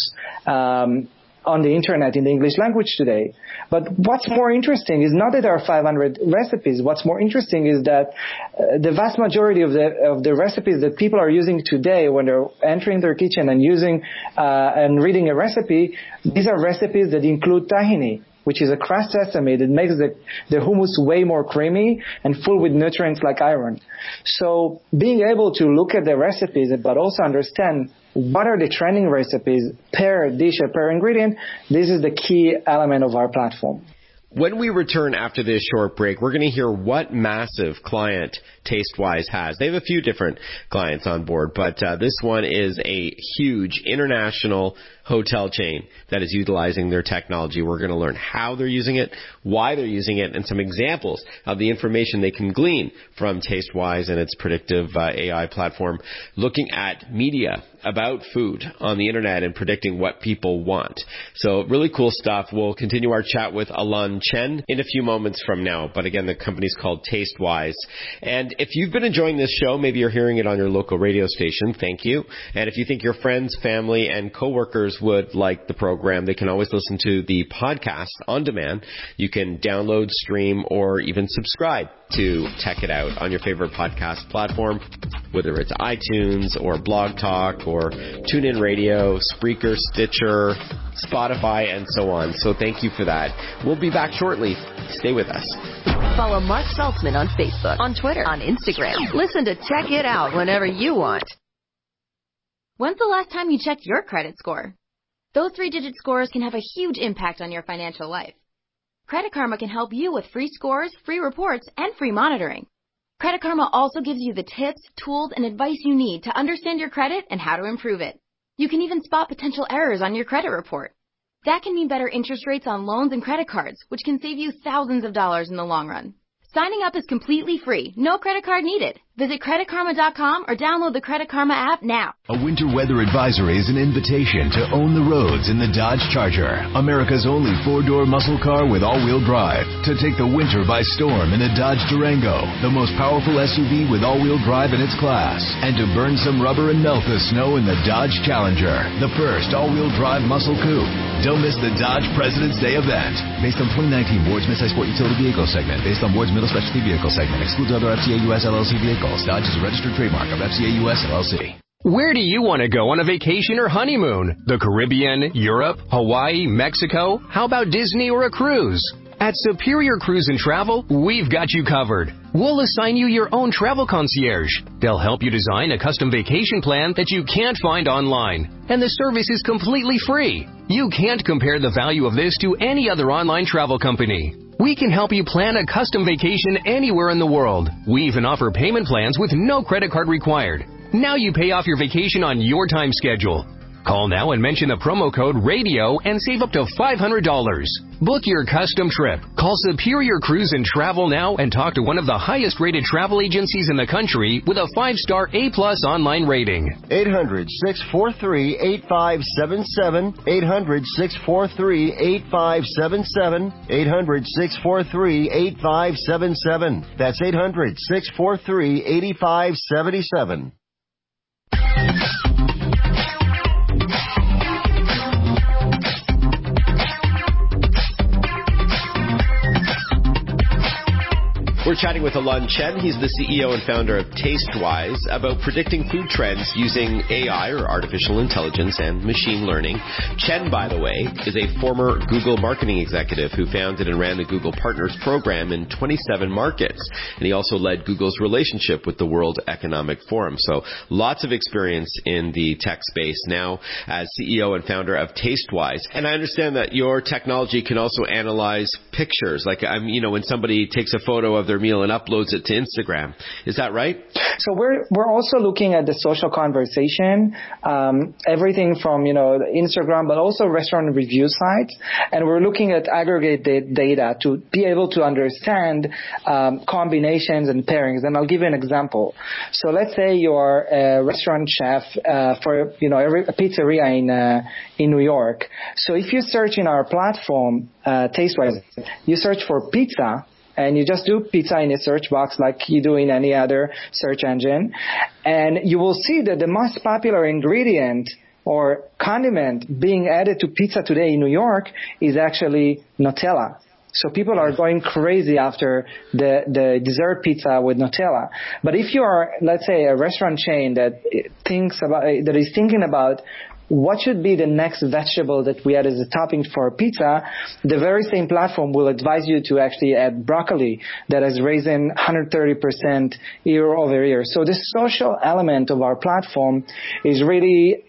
on the internet in the English language today. But what's more interesting is not that there are 500 recipes. What's more interesting is that the vast majority of the recipes that people are using today when they're entering their kitchen and using and reading a recipe, these are recipes that include tahini, which is a crushed sesame that makes the hummus way more creamy and full with nutrients like iron. So being able to look at the recipes but also understand what are the trending recipes per dish or per ingredient, this is the key element of our platform. When we return after this short break, we're going to hear what massive client Tastewise has. They have a few different clients on board, but this one is a huge international hotel chain that is utilizing their technology. We're going to learn how they're using it, why they're using it, and some examples of the information they can glean from Tastewise and its predictive AI platform, looking at media about food on the internet and predicting what people want. So really cool stuff. We'll continue our chat with Alon Chen in a few moments from now. But again, the company's called Tastewise. And if you've been enjoying this show, maybe you're hearing it on your local radio station, thank you. And if you think your friends, family, and coworkers would like the program, they can always listen to the podcast on demand. You can download, stream, or even subscribe to Tech It Out on your favorite podcast platform, whether it's iTunes or Blog Talk or TuneIn Radio, Spreaker, Stitcher, Spotify, and so on. So thank you for that. We'll be back shortly. Stay with us. Follow Mark Saltzman on Facebook, on Twitter, on Instagram. Listen to Check It Out whenever you want. When's the last time you checked your credit score? Those 3-digit scores can have a huge impact on your financial life. Credit Karma can help you with free scores, free reports, and free monitoring. Credit Karma also gives you the tips, tools, and advice you need to understand your credit and how to improve it. You can even spot potential errors on your credit report. That can mean better interest rates on loans and credit cards, which can save you thousands of dollars in the long run. Signing up is completely free. No credit card needed. Visit creditkarma.com or download the Credit Karma app now. A winter weather advisory is an invitation to own the roads in the Dodge Charger, America's only 4-door muscle car with all-wheel drive. To take the winter by storm in the Dodge Durango, the most powerful SUV with all-wheel drive in its class. And to burn some rubber and melt the snow in the Dodge Challenger, the first all-wheel drive muscle coupe. Don't miss the Dodge President's Day event. Based on 2019 Ward's Midsize Sport Utility Vehicle segment. Based on Ward's Middle Specialty Vehicle segment. Excludes other FCA US LLC vehicles. Dodge is a registered trademark of FCA US LLC. Where do you want to go on a vacation or honeymoon? The Caribbean, Europe, Hawaii, Mexico? How about Disney or a cruise? At Superior Cruise and Travel, we've got you covered. We'll assign you your own travel concierge. They'll help you design a custom vacation plan that you can't find online. And the service is completely free. You can't compare the value of this to any other online travel company. We can help you plan a custom vacation anywhere in the world. We even offer payment plans with no credit card required. Now you pay off your vacation on your time schedule. Call now and mention the promo code RADIO and save up to $500. Book your custom trip. Call Superior Cruise and Travel now and talk to one of the highest rated travel agencies in the country with a 5-star A+ online rating. 800-643-8577. 800-643-8577. 800-643-8577. That's 800-643-8577. We're chatting with Alon Chen. He's the CEO and founder of TasteWise about predicting food trends using AI, or artificial intelligence, and machine learning. Chen, by the way, is a former Google marketing executive who founded and ran the Google Partners program in 27 markets. And he also led Google's relationship with the World Economic Forum. So lots of experience in the tech space now as CEO and founder of TasteWise. And I understand that your technology can also analyze pictures. Like, when somebody takes a photo of their meal and uploads it to Instagram. Is that right? So we're also looking at the social conversation, everything from, Instagram, but also restaurant review sites. And we're looking at aggregate data to be able to understand combinations and pairings. And I'll give you an example. So let's say you're a restaurant chef for a pizzeria in New York. So if you search in our platform, TasteWise, you search for pizza, and you just do pizza in a search box like you do in any other search engine, and you will see that the most popular ingredient or condiment being added to pizza today in New York is actually Nutella. So people are going crazy after the dessert pizza with Nutella. But if you are, let's say, a restaurant chain that is thinking about what should be the next vegetable that we add as a topping for pizza, the very same platform will advise you to actually add broccoli that has risen 130% year over year. So the social element of our platform is really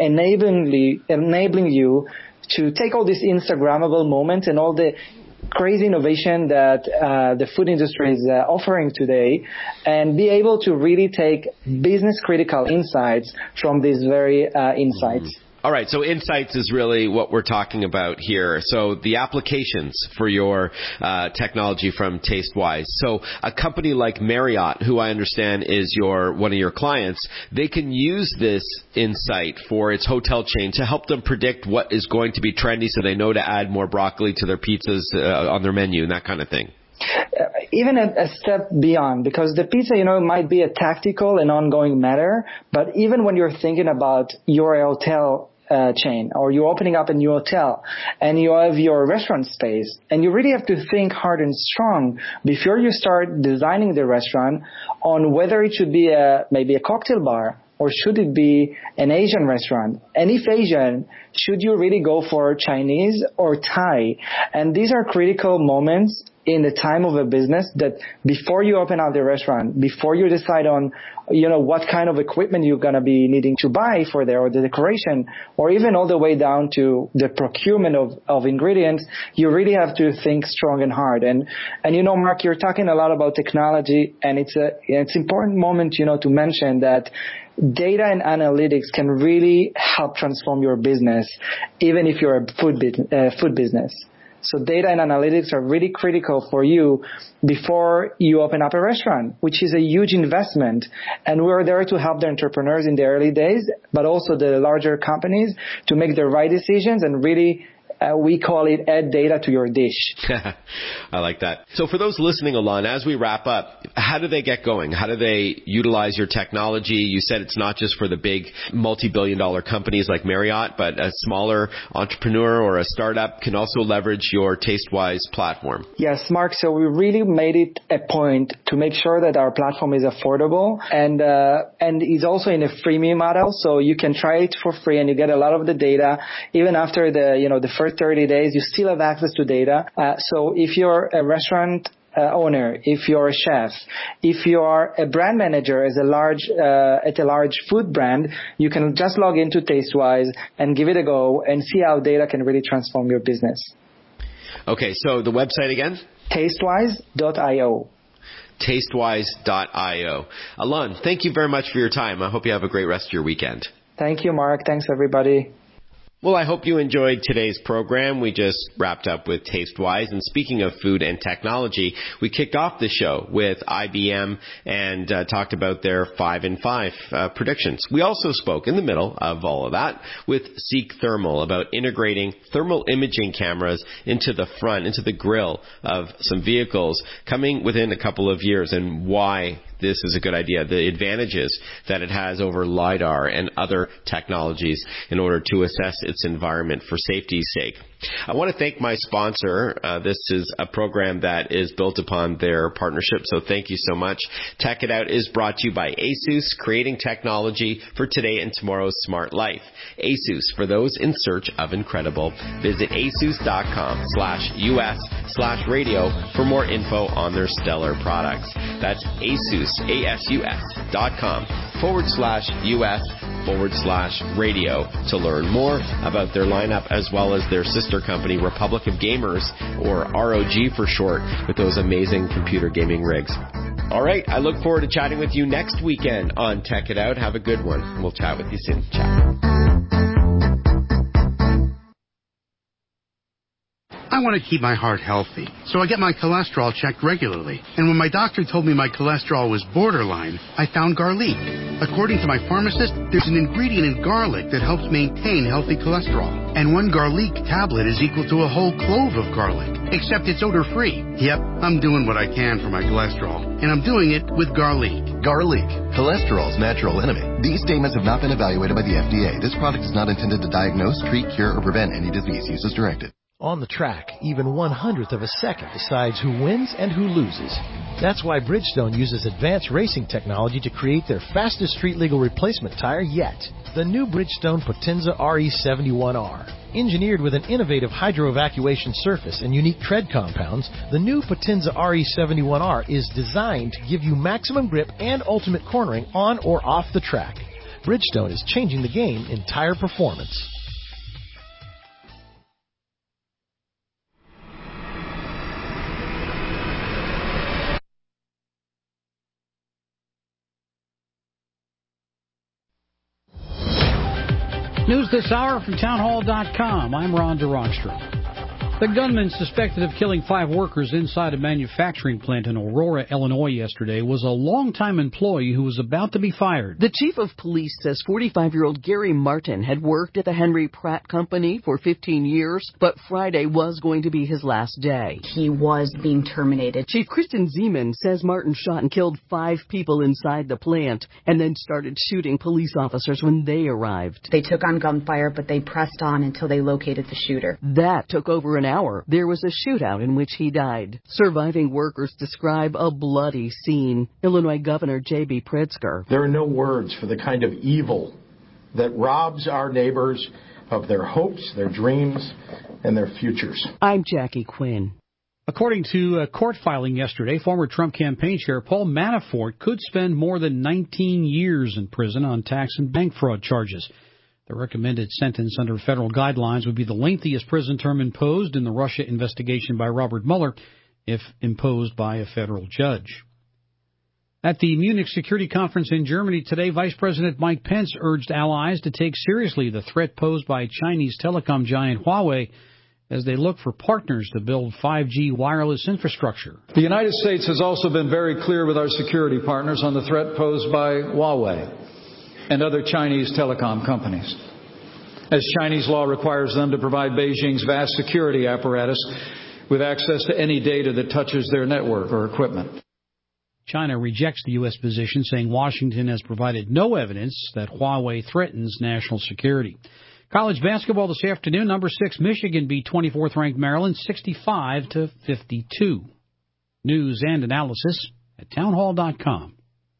enabling you to take all these Instagrammable moments and all the crazy innovation that the food industry is offering today, and be able to really take business critical insights from these very insights. All right, so insights is really what we're talking about here. So the applications for your technology from TasteWise. So a company like Marriott, who I understand is one of your clients, they can use this insight for its hotel chain to help them predict what is going to be trendy, so they know to add more broccoli to their pizzas on their menu and that kind of thing. Even a step beyond, because the pizza, might be a tactical and ongoing matter, but even when you're thinking about your hotel chain, or you're opening up a new hotel and you have your restaurant space, and you really have to think hard and strong before you start designing the restaurant on whether it should be maybe a cocktail bar, or should it be an Asian restaurant? And if Asian, should you really go for Chinese or Thai? And these are critical moments in the time of a business that before you open up the restaurant, before you decide on, what kind of equipment you're going to be needing to buy for there, or the decoration, or even all the way down to the procurement of ingredients, you really have to think strong and hard. And Mark, you're talking a lot about technology, and it's important moment, to mention that data and analytics can really help transform your business, even if you're a food business. So data and analytics are really critical for you before you open up a restaurant, which is a huge investment. And we're there to help the entrepreneurs in the early days, but also the larger companies to make the right decisions and really we call it add data to your dish. I like that. So for those listening, Alon, as we wrap up, how do they get going? How do they utilize your technology? You said it's not just for the big multi-billion-dollar companies like Marriott, but a smaller entrepreneur or a startup can also leverage your TasteWise platform. Yes, Mark. So we really made it a point to make sure that our platform is affordable and is also in a freemium model. So you can try it for free and you get a lot of the data. Even after the first 30 days, you still have access to data. So if you're a restaurant owner, if you're a chef, if you are a brand manager at a large food brand, you can just log into TasteWise and give it a go and see how data can really transform your business. Okay, so the website again? TasteWise.io. TasteWise.io. Alon, thank you very much for your time. I hope you have a great rest of your weekend. Thank you, Mark. Thanks, everybody. Well, I hope you enjoyed today's program. We just wrapped up with TasteWise. And speaking of food and technology, we kicked off the show with IBM and talked about their 5 in 5 predictions. We also spoke in the middle of all of that with Seek Thermal about integrating thermal imaging cameras into the grill of some vehicles coming within a couple of years, and why this is a good idea, the advantages that it has over LiDAR and other technologies in order to assess its environment for safety's sake. I want to thank my sponsor. This is a program that is built upon their partnership, so thank you so much. Tech It Out is brought to you by ASUS, creating technology for today and tomorrow's smart life. ASUS, for those in search of incredible. Visit asus.com/US/radio for more info on their stellar products. That's ASUS, ASUS.com/US/radio to learn more about their lineup as well as their sister company, Republic of Gamers, or ROG for short, with those amazing computer gaming rigs. All right, I look forward to chatting with you next weekend on Tech It Out. Have a good one. We'll chat with you soon. Ciao. I want to keep my heart healthy, so I get my cholesterol checked regularly. And when my doctor told me my cholesterol was borderline, I found garlic. According to my pharmacist, there's an ingredient in garlic that helps maintain healthy cholesterol. And one garlic tablet is equal to a whole clove of garlic, except it's odor-free. Yep, I'm doing what I can for my cholesterol, and I'm doing it with garlic. Garlic, cholesterol's natural enemy. These statements have not been evaluated by the FDA. This product is not intended to diagnose, treat, cure, or prevent any disease. Use as directed. On the track, even 1/100th of a second decides who wins and who loses. That's why Bridgestone uses advanced racing technology to create their fastest street-legal replacement tire yet. The new Bridgestone Potenza RE71R. Engineered with an innovative hydro-evacuation surface and unique tread compounds, the new Potenza RE71R is designed to give you maximum grip and ultimate cornering on or off the track. Bridgestone is changing the game in tire performance. News this hour from townhall.com. I'm Ron DeRongstrom. The gunman suspected of killing 5 workers inside a manufacturing plant in Aurora, Illinois yesterday was a longtime employee who was about to be fired. The chief of police says 45-year-old Gary Martin had worked at the Henry Pratt Company for 15 years, but Friday was going to be his last day. He was being terminated. Chief Kristen Zeman says Martin shot and killed 5 people inside the plant and then started shooting police officers when they arrived. They took on gunfire, but they pressed on until they located the shooter. That took over an hour. There was a shootout in which he died. Surviving workers describe a bloody scene. Illinois Governor J.B. Pritzker. There are no words for the kind of evil that robs our neighbors of their hopes, their dreams, and their futures. I'm Jackie Quinn. According to a court filing yesterday, former Trump campaign chair Paul Manafort could spend more than 19 years in prison on tax and bank fraud charges. The recommended sentence under federal guidelines would be the lengthiest prison term imposed in the Russia investigation by Robert Mueller, if imposed by a federal judge. At the Munich Security Conference in Germany today, Vice President Mike Pence urged allies to take seriously the threat posed by Chinese telecom giant Huawei as they look for partners to build 5G wireless infrastructure. The United States has also been very clear with our security partners on the threat posed by Huawei and other Chinese telecom companies, as Chinese law requires them to provide Beijing's vast security apparatus with access to any data that touches their network or equipment. China rejects the U.S. position, saying Washington has provided no evidence that Huawei threatens national security. College basketball this afternoon, number 6 Michigan beat 24th ranked Maryland 65-52. News and analysis at townhall.com.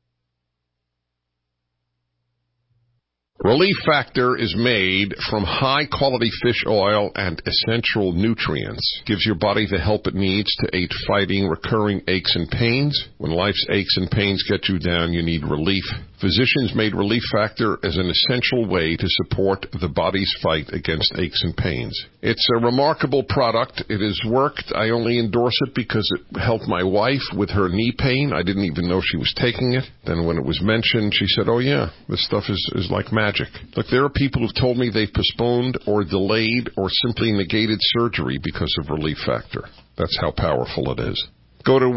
Relief Factor is made from high-quality fish oil and essential nutrients. Gives your body the help it needs to aid fighting recurring aches and pains. When life's aches and pains get you down, you need relief. Physicians made Relief Factor as an essential way to support the body's fight against aches and pains. It's a remarkable product. It has worked. I only endorse it because it helped my wife with her knee pain. I didn't even know she was taking it. Then when it was mentioned, she said, oh yeah, this stuff is like magic. Look, there are people who've told me they've postponed or delayed or simply negated surgery because of Relief Factor. That's how powerful it is. Go to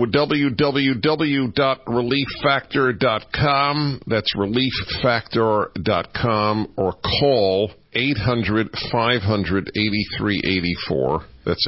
www.relieffactor.com. That's relieffactor.com, or call 800-500-8384. That's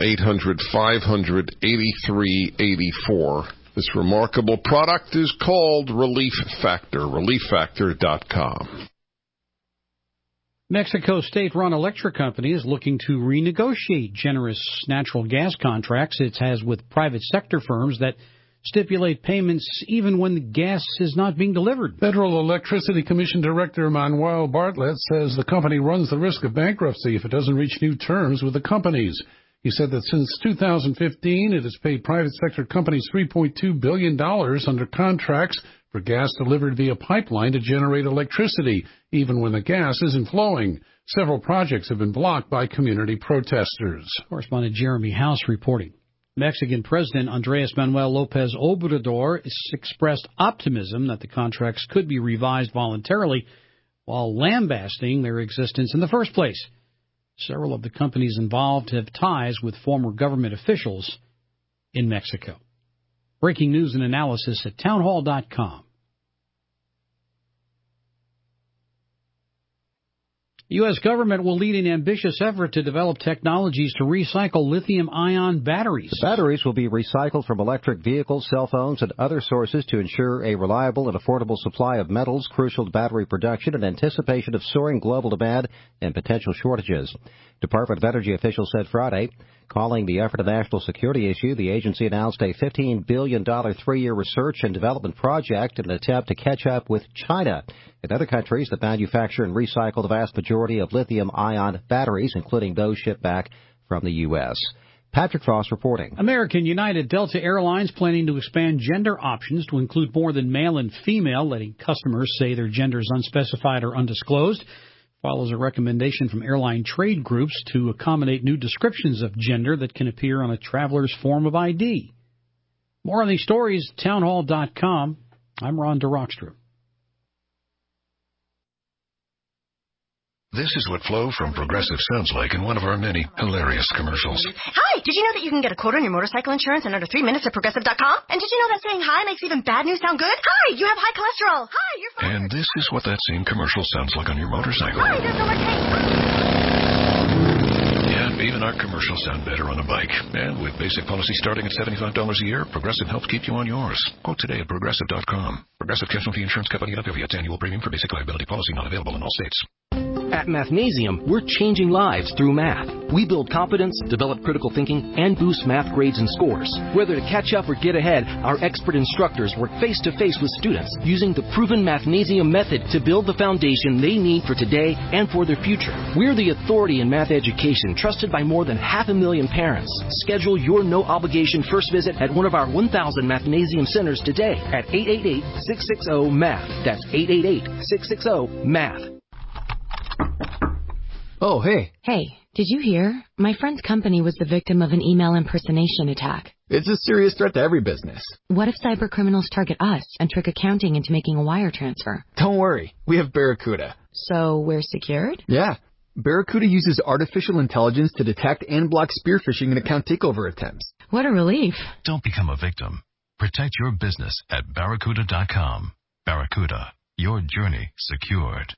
800-500-8384. This remarkable product is called Relief Factor. relieffactor.com. Mexico state-run electric company is looking to renegotiate generous natural gas contracts it has with private sector firms that stipulate payments even when the gas is not being delivered. Federal Electricity Commission Director Manuel Bartlett says the company runs the risk of bankruptcy if it doesn't reach new terms with the companies. He said that since 2015, it has paid private sector companies $3.2 billion under contracts for gas delivered via pipeline to generate electricity, even when the gas isn't flowing. Several projects have been blocked by community protesters. Correspondent Jeremy House reporting. Mexican President Andrés Manuel López Obrador has expressed optimism that the contracts could be revised voluntarily while lambasting their existence in the first place. Several of the companies involved have ties with former government officials in Mexico. Breaking news and analysis at townhall.com. The U.S. government will lead an ambitious effort to develop technologies to recycle lithium-ion batteries. The batteries will be recycled from electric vehicles, cell phones, and other sources to ensure a reliable and affordable supply of metals crucial to battery production in anticipation of soaring global demand and potential shortages. Department of Energy officials said Friday, calling the effort a national security issue, the agency announced a $15 billion three-year research and development project in an attempt to catch up with China and other countries that manufacture and recycle the vast majority of lithium-ion batteries, including those shipped back from the U.S. Patrick Frost reporting. American, United, Delta Airlines planning to expand gender options to include more than male and female, letting customers say their gender is unspecified or undisclosed. Follows a recommendation from airline trade groups to accommodate new descriptions of gender that can appear on a traveler's form of ID. More on these stories at townhall.com. I'm Ron DeRockstra. This is what Flo from Progressive sounds like in one of our many hilarious commercials. Hi, did you know that you can get a quote on your motorcycle insurance in under 3 minutes at Progressive.com? And did you know that saying hi makes even bad news sound good? Hi, you have high cholesterol. Hi, you're fine. And this is what that same commercial sounds like on your motorcycle. Hi, there's no more tape. Yeah, even our commercials sound better on a bike. And with basic policy starting at $75 a year, Progressive helps keep you on yours. Quote today at Progressive.com. Progressive Casualty Insurance Company and affiliates. Annual premium for basic liability policy not available in all states. At Mathnasium, we're changing lives through math. We build competence, develop critical thinking, and boost math grades and scores. Whether to catch up or get ahead, our expert instructors work face-to-face with students using the proven Mathnasium method to build the foundation they need for today and for their future. We're the authority in math education, trusted by more than 500,000 parents. Schedule your no-obligation first visit at one of our 1,000 Mathnasium centers today at 888-660-MATH. That's 888-660-MATH. Oh, hey. Hey, did you hear? My friend's company was the victim of an email impersonation attack. It's a serious threat to every business. What if cyber criminals target us and trick accounting into making a wire transfer? Don't worry. We have Barracuda. So we're secured? Yeah. Barracuda uses artificial intelligence to detect and block spear phishing and account takeover attempts. What a relief. Don't become a victim. Protect your business at Barracuda.com. Barracuda, your journey secured.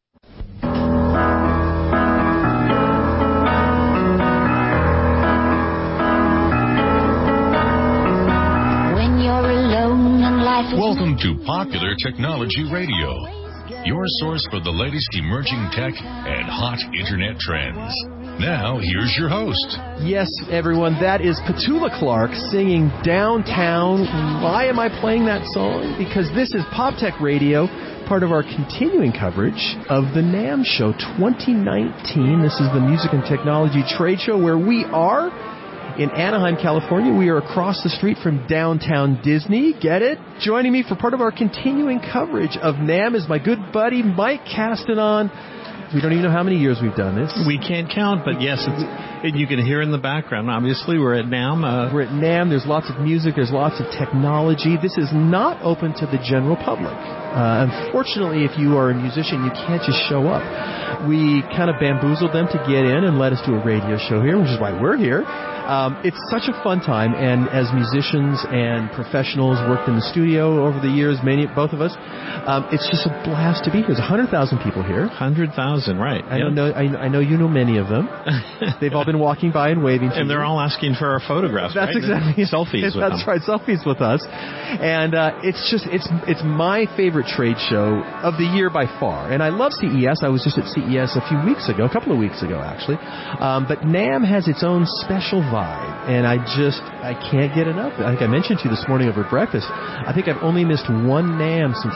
Welcome to Popular Technology Radio, your source for the latest emerging tech and hot internet trends. Now, here's your host. Yes, everyone, that is Petula Clark singing Downtown. Why am I playing that song? Because this is Pop Tech Radio, part of our continuing coverage of the NAMM Show 2019. This is the Music and Technology Trade Show where we are in Anaheim, California. We are across the street from downtown Disney. Get it? Joining me for part of our continuing coverage of NAMM is my good buddy Mike Castanon. We don't even know how many years we've done this. We can't count, but yes, you can hear in the background. Obviously, we're at NAMM. We're at NAMM. There's lots of music. There's lots of technology. This is not open to the general public. Unfortunately, if you are a musician, you can't just show up. We kind of bamboozled them to get in and let us do a radio show here, which is why we're here. It's such a fun time, and as musicians and professionals worked in the studio over the years, both of us, it's just a blast to be here. There's 100,000 people here. 100,000, right. I know you know many of them. They've all been walking by and waving to you. And they're all asking for our photographs, That's right? exactly. Selfies with them. That's right, selfies with us. And it's my favorite trade show of the year by far. And I love CES. I was just at CES a couple of weeks ago actually. But NAMM has its own special vibe, and I can't get enough. I think I mentioned to you this morning over breakfast, I think I've only missed one NAMM since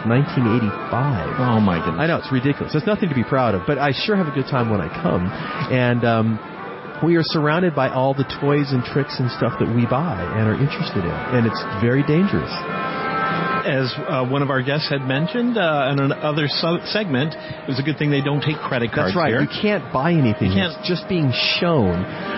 1985. Oh my goodness. I know, it's ridiculous. It's nothing to be proud of, but I sure have a good time when I come. And we are surrounded by all the toys and tricks and stuff that we buy and are interested in, and it's very dangerous. As one of our guests had mentioned in another segment, it was a good thing they don't take credit cards. That's right. Here. You can't buy anything. It's just being shown.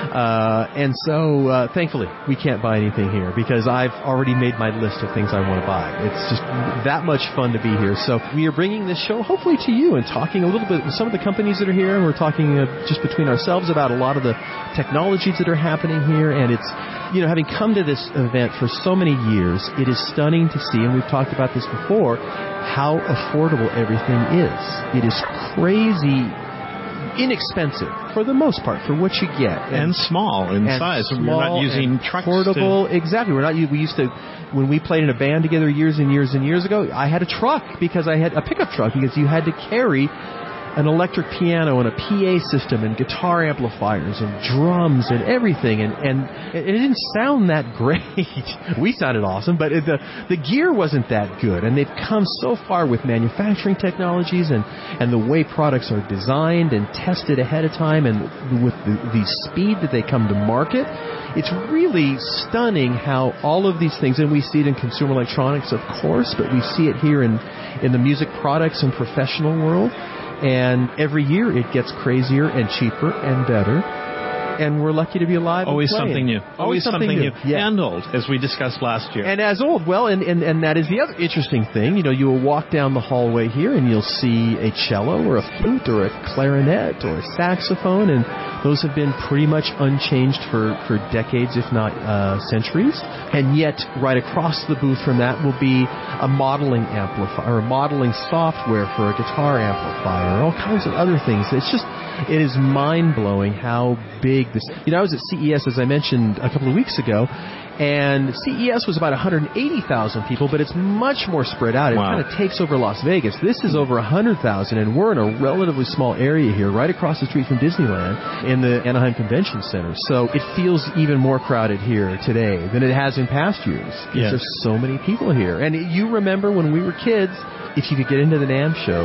And so, thankfully, we can't buy anything here because I've already made my list of things I want to buy. It's just that much fun to be here. So we are bringing this show hopefully to you and talking a little bit with some of the companies that are here. And we're talking just between ourselves about a lot of the technologies that are happening here. And it's, having come to this event for so many years, it is stunning to see, and we've talked about this before, how affordable everything is. It is crazy inexpensive for the most part for what you get, and small in size. We're not using trucks. Affordable, exactly. We used to, when we played in a band together years and years and years ago, I had a truck because I had a pickup truck because you had to carry an electric piano and a PA system and guitar amplifiers and drums and everything, and it didn't sound that great. We sounded awesome, but the gear wasn't that good, and they've come so far with manufacturing technologies and the way products are designed and tested ahead of time, and with the speed that they come to market. It's really stunning how all of these things, and we see it in consumer electronics, of course, but we see it here in the music products and professional world. And every year it gets crazier and cheaper and better. And we're lucky to be alive. Always and something new. Always something new. Yeah. And old, as we discussed last year. And as old. Well, and that is the other interesting thing. You will walk down the hallway here and you'll see a cello or a flute or a clarinet or a saxophone. And those have been pretty much unchanged for decades, if not centuries. And yet, right across the booth from that will be a modeling amplifier or a modeling software for a guitar amplifier, all kinds of other things. It is mind-blowing how big this... I was at CES, as I mentioned a couple of weeks ago, and CES was about 180,000 people, but it's much more spread out. It kind of takes over Las Vegas. This is over 100,000, and we're in a relatively small area here, right across the street from Disneyland in the Anaheim Convention Center. So it feels even more crowded here today than it has in past years. Because there's so many people here. And you remember when we were kids, if you could get into the NAMM show,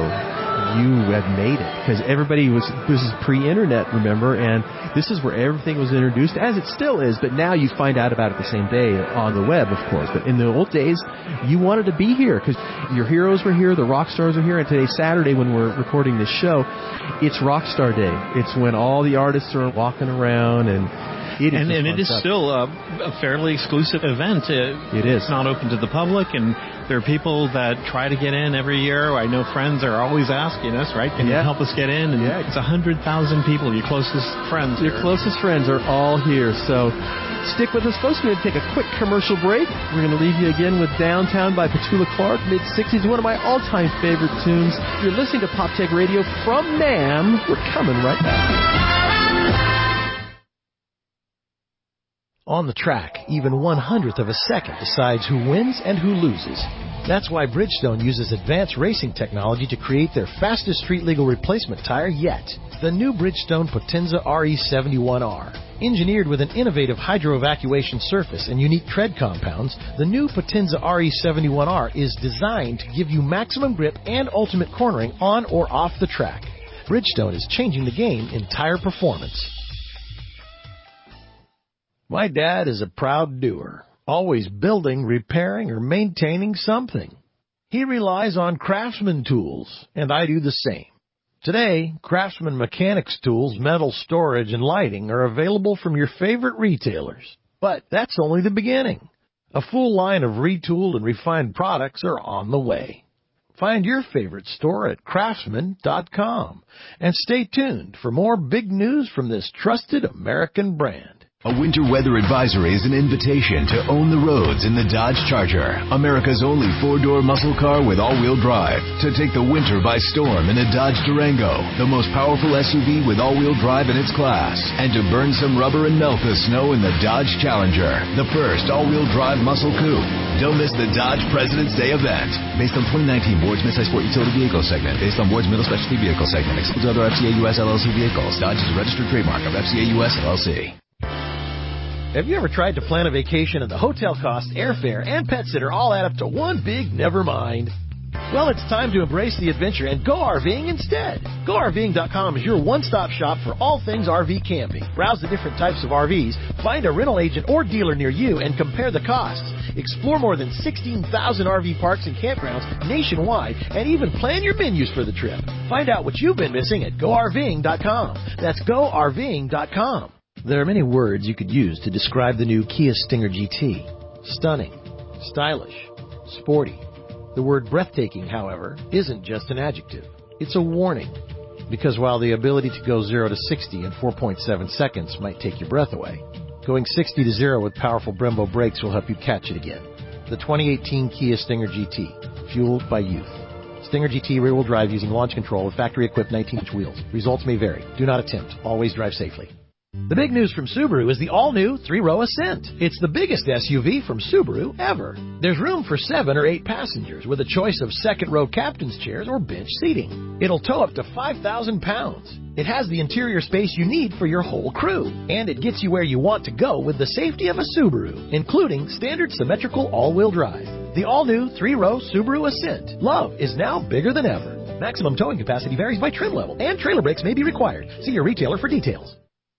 you had made it, because this is pre-internet, remember, and this is where everything was introduced, as it still is, but now you find out about it the same day on the web, of course. But in the old days, you wanted to be here because your heroes were here, the rock stars are here, and today's Saturday when we're recording this show, it's Rockstar Day. It's when all the artists are walking around, and it is still a fairly exclusive event. It is. It's not open to the public, and there are people that try to get in every year. I know friends are always asking us, right, can you help us get in? And it's 100,000 people, your closest friends. Your closest friends are all here, so stick with us, folks. We're going to take a quick commercial break. We're going to leave you again with Downtown by Petula Clark, mid-60s, one of my all-time favorite tunes. You're listening to Pop Tech Radio from NAMM. We're coming right back. On the track, even 1/100th of a second decides who wins and who loses. That's why Bridgestone uses advanced racing technology to create their fastest street-legal replacement tire yet, the new Bridgestone Potenza RE71R. Engineered with an innovative hydro-evacuation surface and unique tread compounds, the new Potenza RE71R is designed to give you maximum grip and ultimate cornering on or off the track. Bridgestone is changing the game in tire performance. My dad is a proud doer, always building, repairing, or maintaining something. He relies on Craftsman tools, and I do the same. Today, Craftsman mechanics tools, metal storage, and lighting are available from your favorite retailers. But that's only the beginning. A full line of retooled and refined products are on the way. Find your favorite store at Craftsman.com. And stay tuned for more big news from this trusted American brand. A winter weather advisory is an invitation to own the roads in the Dodge Charger, America's only four-door muscle car with all-wheel drive. To take the winter by storm in a Dodge Durango, the most powerful SUV with all-wheel drive in its class. And to burn some rubber and melt the snow in the Dodge Challenger, the first all-wheel drive muscle coupe. Don't miss the Dodge President's Day event. Based on 2019 Ward's midsize sport utility vehicle segment. Based on Ward's middle specialty vehicle segment. Excludes other FCA US LLC vehicles. Dodge is a registered trademark of FCA US LLC. Have you ever tried to plan a vacation and the hotel costs, airfare, and pet sitter all add up to one big never mind? Well, it's time to embrace the adventure and go RVing instead. GoRVing.com is your one-stop shop for all things RV camping. Browse the different types of RVs, find a rental agent or dealer near you, and compare the costs. Explore more than 16,000 RV parks and campgrounds nationwide, and even plan your menus for the trip. Find out what you've been missing at GoRVing.com. That's GoRVing.com. There are many words you could use to describe the new Kia Stinger GT. Stunning, stylish, sporty. The word breathtaking, however, isn't just an adjective. It's a warning. Because while the ability to go 0 to 60 in 4.7 seconds might take your breath away, going 60 to 0 with powerful Brembo brakes will help you catch it again. The 2018 Kia Stinger GT, fueled by youth. Stinger GT rear-wheel drive using launch control with factory-equipped 19-inch wheels. Results may vary. Do not attempt. Always drive safely. The big news from Subaru is the all-new 3-row Ascent. It's the biggest SUV from Subaru ever. There's room for 7 or 8 passengers with a choice of second-row captain's chairs or bench seating. It'll tow up to 5,000 pounds. It has the interior space you need for your whole crew. And it gets you where you want to go with the safety of a Subaru, including standard symmetrical all-wheel drive. The all-new 3-row Subaru Ascent. Love is now bigger than ever. Maximum towing capacity varies by trim level, and trailer brakes may be required. See your retailer for details.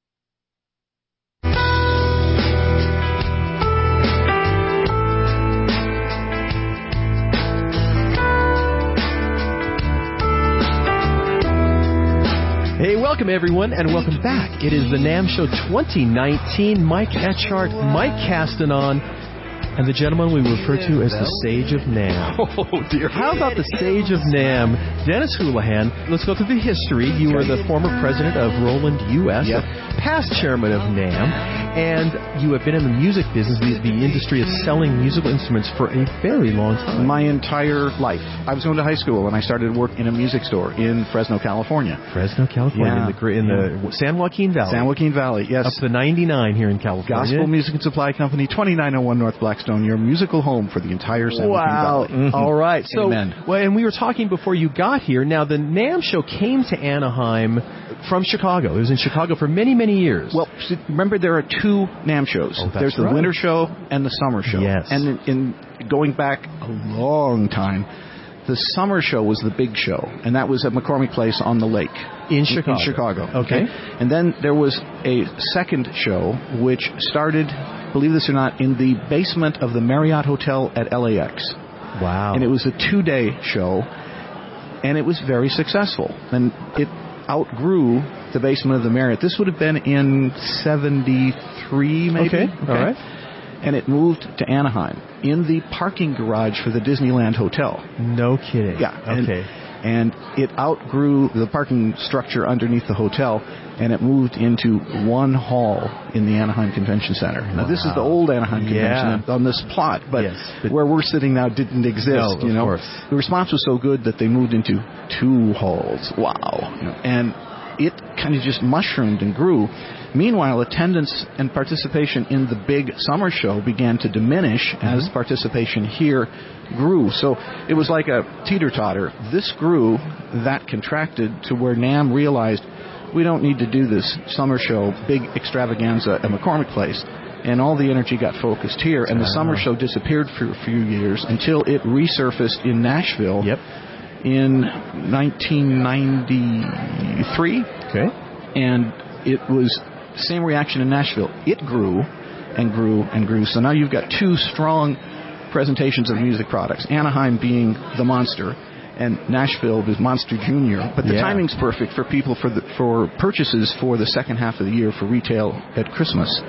Hey, welcome everyone, and welcome back. It is the NAMM Show 2019. Mike Etchart, Mike Castanon, and the gentleman we refer to as the Sage of NAMM. Oh, dear. How about the Sage of NAMM? Dennis Houlihan, let's go through the history. You were the former president of Roland US, past chairman of NAMM, and you have been in the music business, the industry of selling musical instruments for a very long time. My entire life. I was going to high school, and I started work in a music store in Fresno, California. Fresno, California, in the San Joaquin Valley. San Joaquin Valley, yes. Up the 99 here in California. Gospel Music and Supply Company, 2901 North Blackstone, your musical home for the entire San Joaquin Valley. Mm-hmm. All right. So, Amen. Well, and we were talking before you got here. Now, the NAMM Show came to Anaheim from Chicago. It was in Chicago for many, many years. Well, remember there are 2 NAMM shows. Oh, There's the winter show and the summer show. Yes. And in going back a long time, the summer show was the big show, and that was at McCormick Place on the lake. In Chicago. In Chicago. Okay. And then there was a second show, which started, believe this or not, in the basement of the Marriott Hotel at LAX. Wow. And it was a 2-day show, and it was very successful. And it outgrew the basement of the Marriott. This would have been in 73, maybe. Okay. All right. And it moved to Anaheim in the parking garage for the Disneyland Hotel. No kidding. Yeah. Okay. And it outgrew the parking structure underneath the hotel, and it moved into one hall in the Anaheim Convention Center. Now, this is the old Anaheim Convention on this plot, but where we're sitting now didn't exist. No, of course. The response was so good that they moved into 2 halls. Wow. And it kind of just mushroomed and grew. Meanwhile, attendance and participation in the big summer show began to diminish as participation here grew. So it was like a teeter-totter. This grew, that contracted, to where NAMM realized we don't need to do this summer show, big extravaganza at McCormick Place. And all the energy got focused here, and the summer show disappeared for a few years until it resurfaced in Nashville in 1993. Okay. And it was the same reaction in Nashville. It grew and grew and grew. So now you've got 2 strong presentations of music products, Anaheim being the Monster, and Nashville is Monster Junior. But the timing's perfect for people for purchases for the second half of the year for retail at Christmas.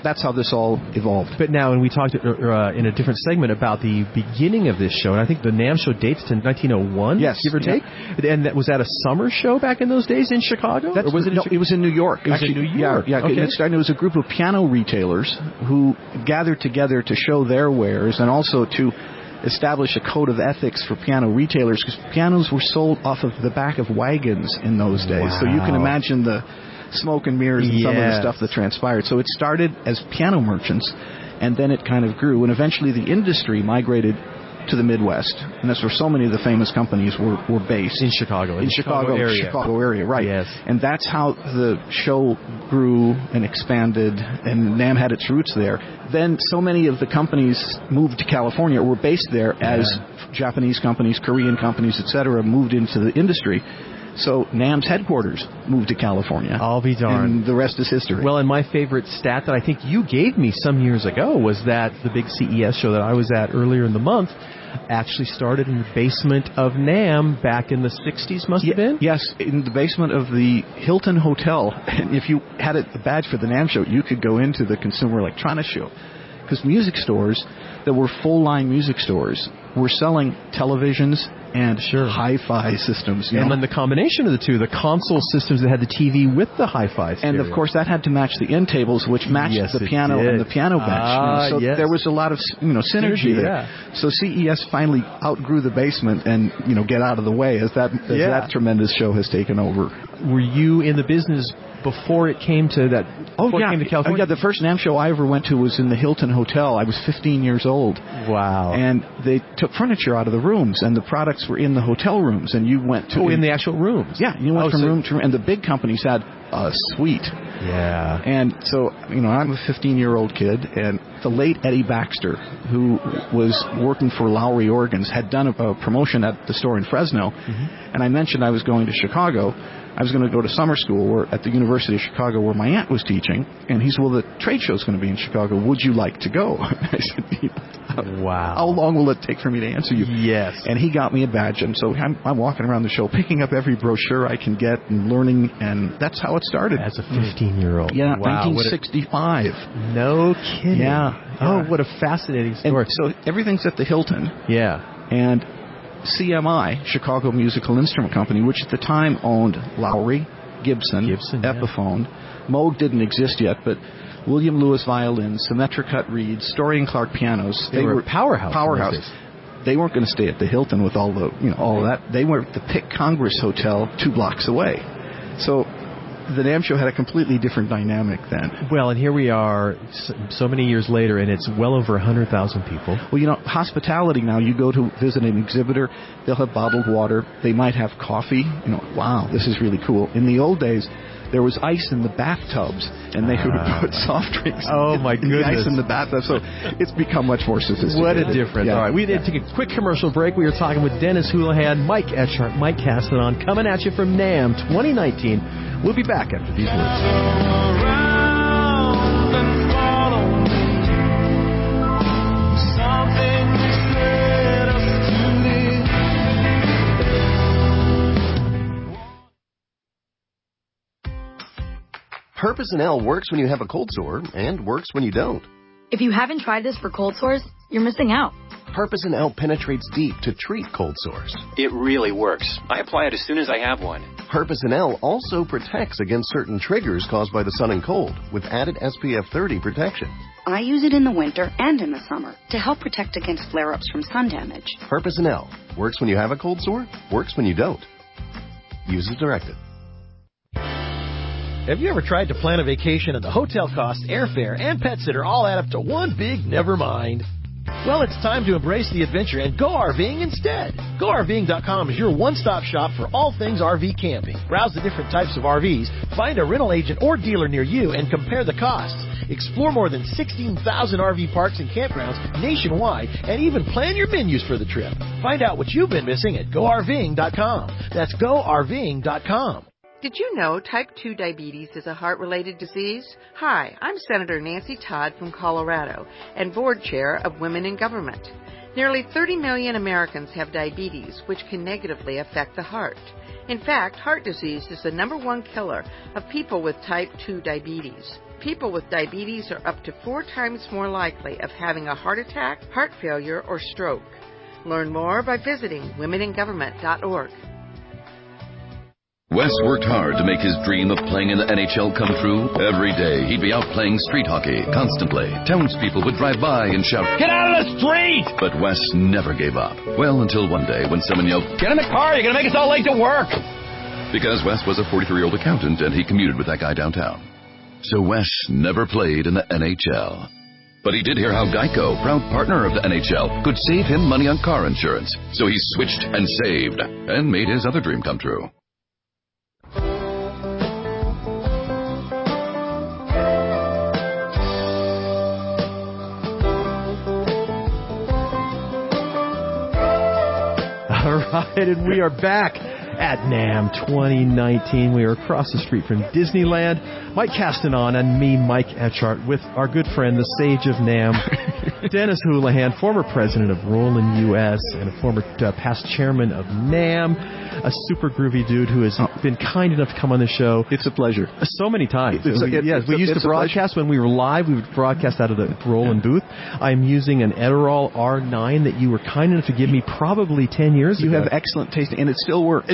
that's how this all evolved. But now, and we talked in a different segment about the beginning of this show, and I think the NAMM show dates to 1901, yes, give or take. And was that a summer show back in those days in Chicago? Or was it? No, it was in New York. It was in New York. Yeah. Okay. It was a group of piano retailers who gathered together to show their wares and also to establish a code of ethics for piano retailers, because pianos were sold off of the back of wagons in those days. Wow. So you can imagine the smoke and mirrors and some of the stuff that transpired. So it started as piano merchants, and then it kind of grew, and eventually the industry migrated to the Midwest, and that's where so many of the famous companies were based. In Chicago. In Chicago area, right. Yes. And that's how the show grew and expanded, and NAMM had its roots there. Then so many of the companies moved to California, or were based there as Japanese companies, Korean companies, etc., moved into the industry. So NAMM's headquarters moved to California. I'll be darned. And the rest is history. Well, and my favorite stat that I think you gave me some years ago was that the big CES show that I was at earlier in the month actually started in the basement of NAMM back in the 60s, must have been? Yes, in the basement of the Hilton Hotel. And if you had a badge for the NAMM show, you could go into the Consumer Electronics Show. Because music stores that were full-line music stores were selling televisions and hi-fi systems. And then the combination of the two, the console systems that had the TV with the hi-fi stereo. And, of course, that had to match the end tables, which matched the piano and the piano bench. So there was a lot of synergy there. Yeah. So CES finally outgrew the basement and, get out of the way as that tremendous show has taken over. Were you in the business before it came to that? Came to California? The first NAMM show I ever went to was in the Hilton Hotel. I was 15 years old. Wow. And they took furniture out of the rooms, and the products were in the hotel rooms, and you went to... in the actual rooms? Yeah, you went from room to room, and the big companies had a suite. Yeah. And so, I'm a 15-year-old kid, and the late Eddie Baxter, who was working for Lowry Organs, had done a promotion at the store in Fresno, and I mentioned I was going to Chicago. I was going to go to summer school at the University of Chicago where my aunt was teaching, and he said, well, the trade show's going to be in Chicago. Would you like to go? I said, wow. How long will it take for me to answer you? Yes. And he got me a badge, and so I'm walking around the show picking up every brochure I can get and learning, and that's how it started. As a 15-year-old. Yeah, wow. 1965. No kidding. Yeah. Oh, what a fascinating story. And so everything's at the Hilton. Yeah. And CMI, Chicago Musical Instrument Company, which at the time owned Lowry, Gibson Epiphone. Moog didn't exist yet, but William Lewis violins, Symetra Cut reeds, Story and Clark pianos. They were powerhouse. They weren't going to stay at the Hilton with all of that. They were at the Pitt Congress Hotel 2 blocks away. So the NAMM show had a completely different dynamic then. Well, and here we are so many years later, and it's well over 100,000 people. Well, hospitality now, you go to visit an exhibitor, they'll have bottled water, they might have coffee. Wow, this is really cool. In the old days, there was ice in the bathtubs, and they would put soft drinks in the ice in the bathtub. So it's become much more sophisticated. What a difference. Yeah. All right, we did take a quick commercial break. We were talking with Dennis Houlihan, Mike Etchart, Mike Castanon, coming at you from NAMM 2019. We'll be back after these words. Herpes L works when you have a cold sore and works when you don't. If you haven't tried this for cold sores, you're missing out. Herpes L penetrates deep to treat cold sores. It really works. I apply it as soon as I have one. Herpes L also protects against certain triggers caused by the sun and cold with added SPF 30 protection. I use it in the winter and in the summer to help protect against flare-ups from sun damage. Herpes L works when you have a cold sore, works when you don't. Use as directed. Have you ever tried to plan a vacation and the hotel costs, airfare, and pet sitter all add up to one big never mind? Well, it's time to embrace the adventure and go RVing instead. GoRVing.com is your one-stop shop for all things RV camping. Browse the different types of RVs, find a rental agent or dealer near you, and compare the costs. Explore more than 16,000 RV parks and campgrounds nationwide, and even plan your menus for the trip. Find out what you've been missing at GoRVing.com. That's GoRVing.com. Did you know type 2 diabetes is a heart-related disease? Hi, I'm Senator Nancy Todd from Colorado and board chair of Women in Government. Nearly 30 million Americans have diabetes, which can negatively affect the heart. In fact, heart disease is the #1 killer of people with type 2 diabetes. People with diabetes are up to 4 times more likely of having a heart attack, heart failure, or stroke. Learn more by visiting womeningovernment.org. Wes worked hard to make his dream of playing in the NHL come true. Every day, he'd be out playing street hockey constantly. Townspeople would drive by and shout, "Get out of the street!" But Wes never gave up. Well, until one day when someone yelled, "Get in the car, you're going to make us all late to work!" Because Wes was a 43-year-old accountant and he commuted with that guy downtown. So Wes never played in the NHL. But he did hear how Geico, proud partner of the NHL, could save him money on car insurance. So he switched and saved and made his other dream come true. All right, and we are back at NAMM 2019. We are across the street from Disneyland. Mike Castanon and me, Mike Etchart, with our good friend, the sage of NAMM, Dennis Houlihan, former president of Roland U.S. and a former past chairman of NAMM, a super groovy dude who has been kind enough to come on the show. It's a pleasure. So many times. We used to broadcast when we were live. We would broadcast out of the Roland booth. I'm using an Edirol R9 that you were kind enough to give me probably 10 years ago. You have excellent taste, and it still works.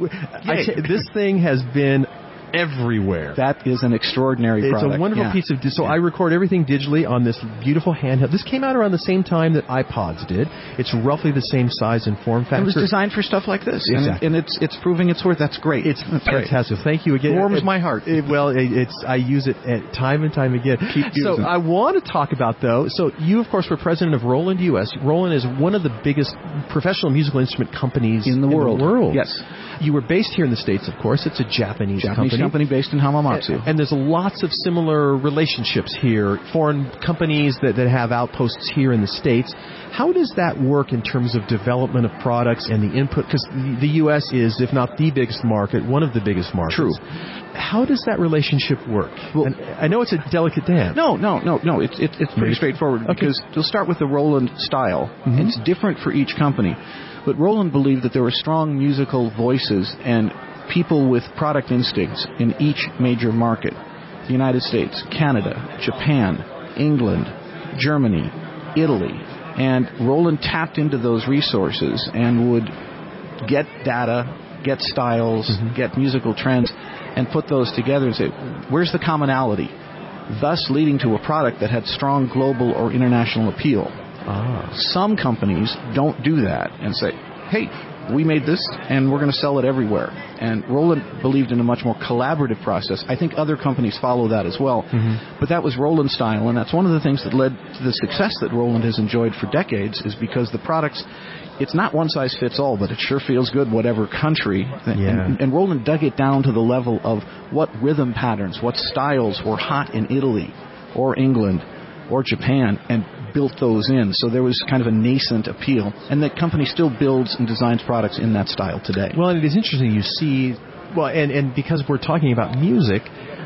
This thing has been everywhere. That is an extraordinary product. It's a wonderful piece of... So I record everything digitally on this beautiful handheld. This came out around the same time that iPods did. It's roughly the same size and form factor. It was designed for stuff like this. Exactly. And it's proving its worth. That's great. It's fantastic. Thank you again. It warms my heart. I use it time and time again. So I want to talk about, though, so you, of course, were president of Roland U.S. Roland is one of the biggest professional musical instrument companies in the world. Yes. You were based here in the States, of course. It's a Japanese company based in Hamamatsu. And there's lots of similar relationships here, foreign companies that have outposts here in the States. How does that work in terms of development of products and the input? Because the U.S. is, if not the biggest market, one of the biggest markets. True. How does that relationship work? Well, and I know it's a delicate dance. No. It's pretty straightforward because you'll start with the Roland style. Mm-hmm. It's different for each company. But Roland believed that there were strong musical voices and people with product instincts in each major market. The United States, Canada, Japan, England, Germany, Italy. And Roland tapped into those resources and would get data, get styles, get musical trends, and put those together and say, where's the commonality? Thus leading to a product that had strong global or international appeal. Some companies don't do that and say, hey, we made this and we're going to sell it everywhere. And Roland believed in a much more collaborative process. I think other companies follow that as well. But that was Roland's style, and that's one of the things that led to the success that Roland has enjoyed for decades, is because the products, it's not one size fits all, but it sure feels good whatever country. Yeah. And Roland dug it down to the level of what rhythm patterns, what styles were hot in Italy or England or Japan, and built those in. So there was kind of a nascent appeal. And the company still builds and designs products in that style today. Well, it is interesting. You see, well, and because we're talking about music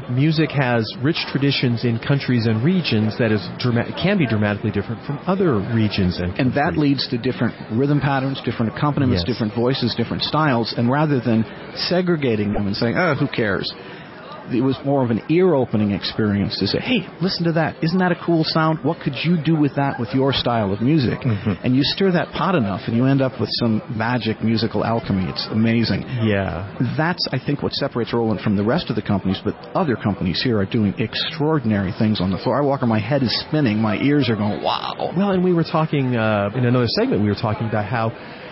has rich traditions in countries and regions that can be dramatically different from other regions and countries. And that leads to different rhythm patterns, different accompaniments, different voices, different styles. And rather than segregating them and saying, who cares? It was more of an ear-opening experience to say, hey, listen to that. Isn't that a cool sound? What could you do with that with your style of music? And you stir that pot enough and you end up with some magic musical alchemy. It's amazing. Yeah. That's, I think, what separates Roland from the rest of the companies, but other companies here are doing extraordinary things on the floor. I walk around, my head is spinning, my ears are going, wow. Well, and we were talking, in another segment, we were talking about how,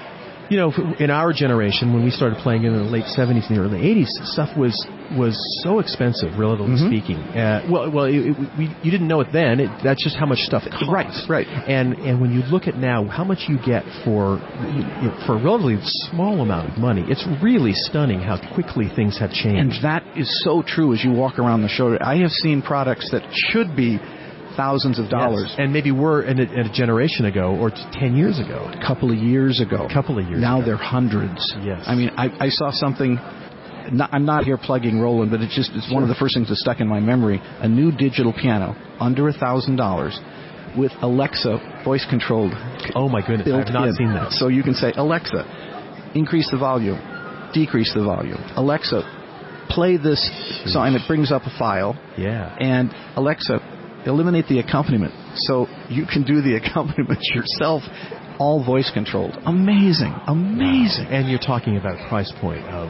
in our generation, when we started playing in the late 70s and the early 80s, stuff was so expensive, relatively speaking. You didn't know it then. That's just how much stuff it cost. Right. And when you look at now, how much you get for a relatively small amount of money, it's really stunning how quickly things have changed. And that is so true as you walk around the show. I have seen products that should be thousands of dollars. Yes. And maybe were a generation ago or 10 years ago. A couple of years ago. Now they're hundreds. Yes. I mean, I saw something, I'm not here plugging Roland, but it's one of the first things that stuck in my memory. A new digital piano, under $1,000, with Alexa voice-controlled. Oh, my goodness. I have not seen that. So you can say, Alexa, increase the volume, decrease the volume. Alexa, play this song, and it brings up a file. Yeah. And Alexa, eliminate the accompaniment. So you can do the accompaniment yourself, all voice-controlled. Amazing. And you're talking about a price point of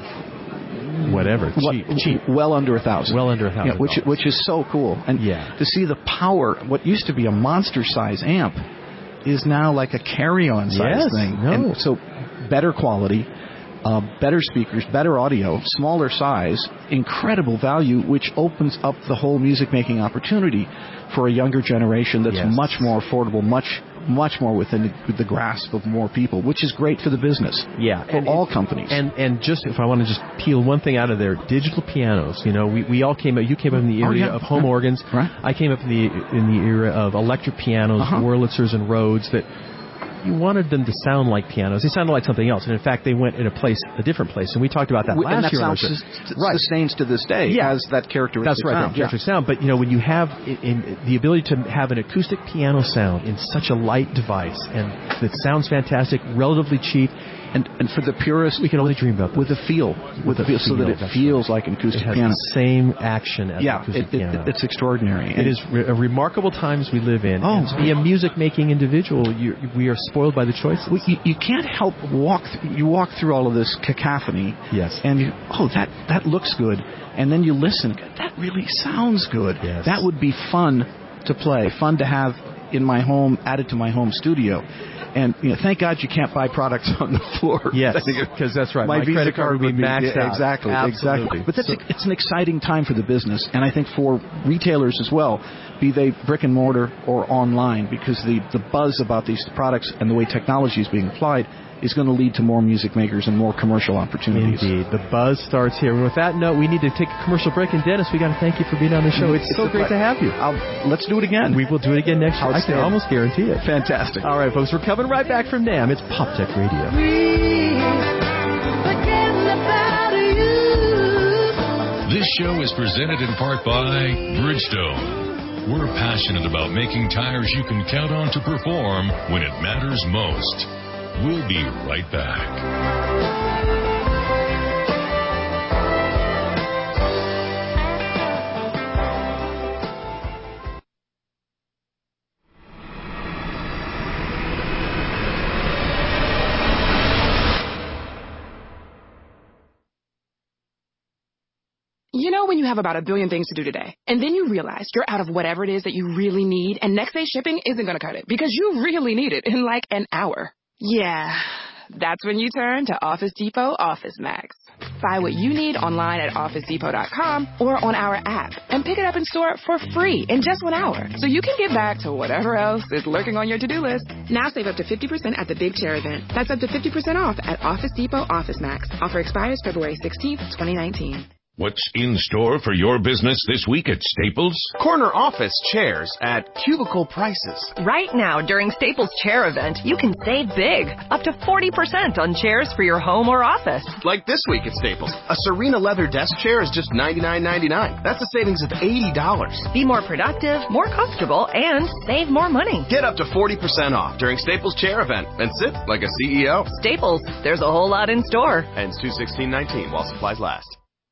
whatever, cheap. Well under $1,000. Well under $1,000. Yeah, which is so cool. And to see the power, what used to be a monster-size amp is now like a carry-on size thing. And so better quality, better speakers, better audio, smaller size, incredible value, which opens up the whole music-making opportunity for a younger generation that's much more affordable, much more within the grasp of more people, which is great for the business. Yeah, for all companies. And just if I want to just peel one thing out of there, digital pianos. You know, we all came up. You came up in the area of home organs. Right. I came up in the era of electric pianos, Wurlitzers and Rhodes that. You wanted them to sound like pianos. They sounded like something else. And in fact, they went in a different place. And we talked about that last year. And that sustains to this day as that characteristic That's right, sound. that characteristic sound. But, you know, when you have the ability to have an acoustic piano sound in such a light device and that sounds fantastic, relatively cheap, and for the purist, we can only dream about with a feel, so that it feels like an acoustic piano. It has the same action as an acoustic piano. It's extraordinary. It is a remarkable times we live in. And to be a music-making individual, we are spoiled by the choices. Well, you can't help walk through all of this cacophony. Yes. And that looks good. And then you listen. That really sounds good. Yes. That would be fun to play, fun to have in my home, added to my home studio. And thank God you can't buy products on the floor. Yes, because that's right. My credit card would be maxed out. Exactly. But it's an exciting time for the business, and I think for retailers as well, be they brick and mortar or online, because the buzz about these products and the way technology is being applied is going to lead to more music makers and more commercial opportunities. Indeed. The buzz starts here. And with that note, we need to take a commercial break. And Dennis, we got to thank you for being on the show. It's so great to have you. Let's do it again. We will do it again next year. I can almost guarantee it. Fantastic. All right, folks, we're coming right back from NAMM. It's PopTech Radio. This show is presented in part by Bridgestone. We're passionate about making tires you can count on to perform when it matters most. We'll be right back. You know when you have about a billion things to do today, and then you realize you're out of whatever it is that you really need, and next day shipping isn't going to cut it because you really need it in like an hour. Yeah, that's when you turn to Office Depot Office Max. Buy what you need online at OfficeDepot.com or on our app, and pick it up in store for free in just 1 hour, so you can get back to whatever else is lurking on your to-do list. Now save up to 50% at the Big Chair event. That's up to 50% off at Office Depot Office Max. Offer expires February 16th, 2019. What's in store for your business this week at Staples? Corner office chairs at cubicle prices. Right now, during Staples Chair Event, you can save big. Up to 40% on chairs for your home or office. Like this week at Staples. A Serena leather desk chair is just $99.99. That's a savings of $80. Be more productive, more comfortable, and save more money. Get up to 40% off during Staples Chair Event and sit like a CEO. Staples, there's a whole lot in store. Ends 2/16/19 while supplies last.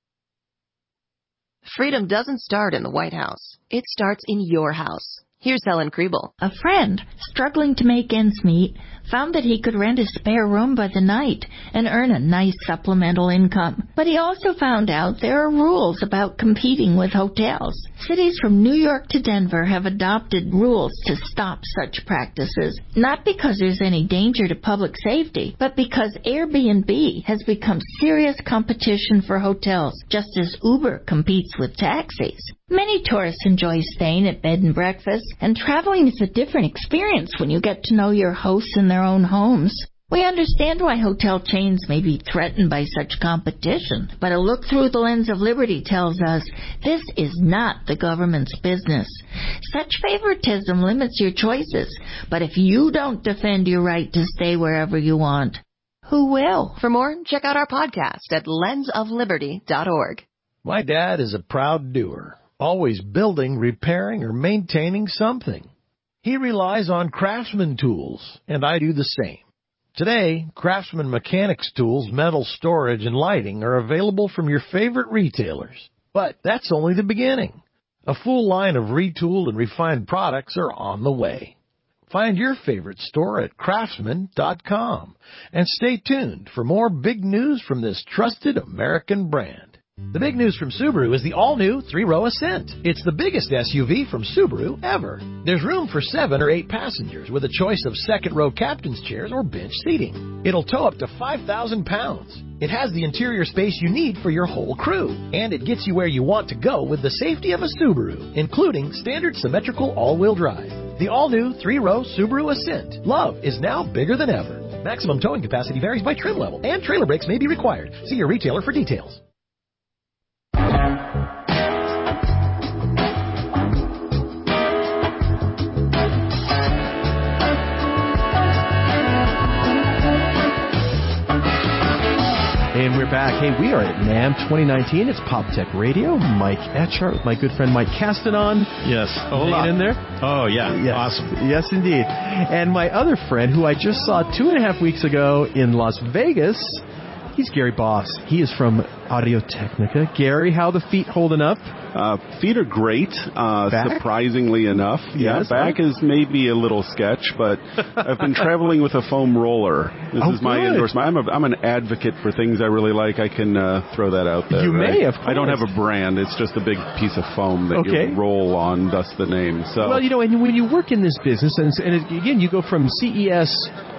Freedom doesn't start in the White House. It starts in your house. Here's Helen Kriebel. A friend, struggling to make ends meet, found that he could rent a spare room by the night and earn a nice supplemental income. But he also found out there are rules about competing with hotels. Cities from New York to Denver have adopted rules to stop such practices, not because there's any danger to public safety, but because Airbnb has become serious competition for hotels, just as Uber competes with taxis. Many tourists enjoy staying at bed and breakfast, and traveling is a different experience when you get to know your hosts in their own homes. We understand why hotel chains may be threatened by such competition, but a look through the lens of liberty tells us this is not the government's business. Such favoritism limits your choices, but if you don't defend your right to stay wherever you want, who will? For more, check out our podcast at lensofliberty.org. My dad is a proud doer, always building, repairing, or maintaining something. He relies on Craftsman tools, and I do the same. Today, Craftsman Mechanics tools, metal storage, and lighting are available from your favorite retailers. But that's only the beginning. A full line of retooled and refined products are on the way. Find your favorite store at Craftsman.com and stay tuned for more big news from this trusted American brand. The big news from Subaru is the all-new 3-row Ascent. It's the biggest SUV from Subaru ever. There's room for 7 or 8 passengers with a choice of second-row captain's chairs or bench seating. It'll tow up to 5,000 pounds. It has the interior space you need for your whole crew. And it gets you where you want to go with the safety of a Subaru, including standard symmetrical all-wheel drive. The all-new 3-row Subaru Ascent. Love is now bigger than ever. Maximum towing capacity varies by trim level, and trailer brakes may be required. See your retailer for details. And we're back. Hey, we are at NAMM 2019. It's Pop Tech Radio. Mike Etchart with my good friend Mike Castanon. Yes. Hola. In there? Oh, yeah. Yes. Awesome. Yes, indeed. And my other friend, who I just saw 2.5 weeks ago in Las Vegas, he's Gary Boss. He is from Audio Technica. Gary, how the feet holding up? Feet are great, surprisingly enough. Yes, back is maybe a little sketch, but I've been traveling with a foam roller. This is my endorsement. I'm an advocate for things I really like. I can throw that out there. You may, of course. I don't have a brand. It's just a big piece of foam that you roll on, thus the name. So. Well, and when you work in this business, and again, you go from CES,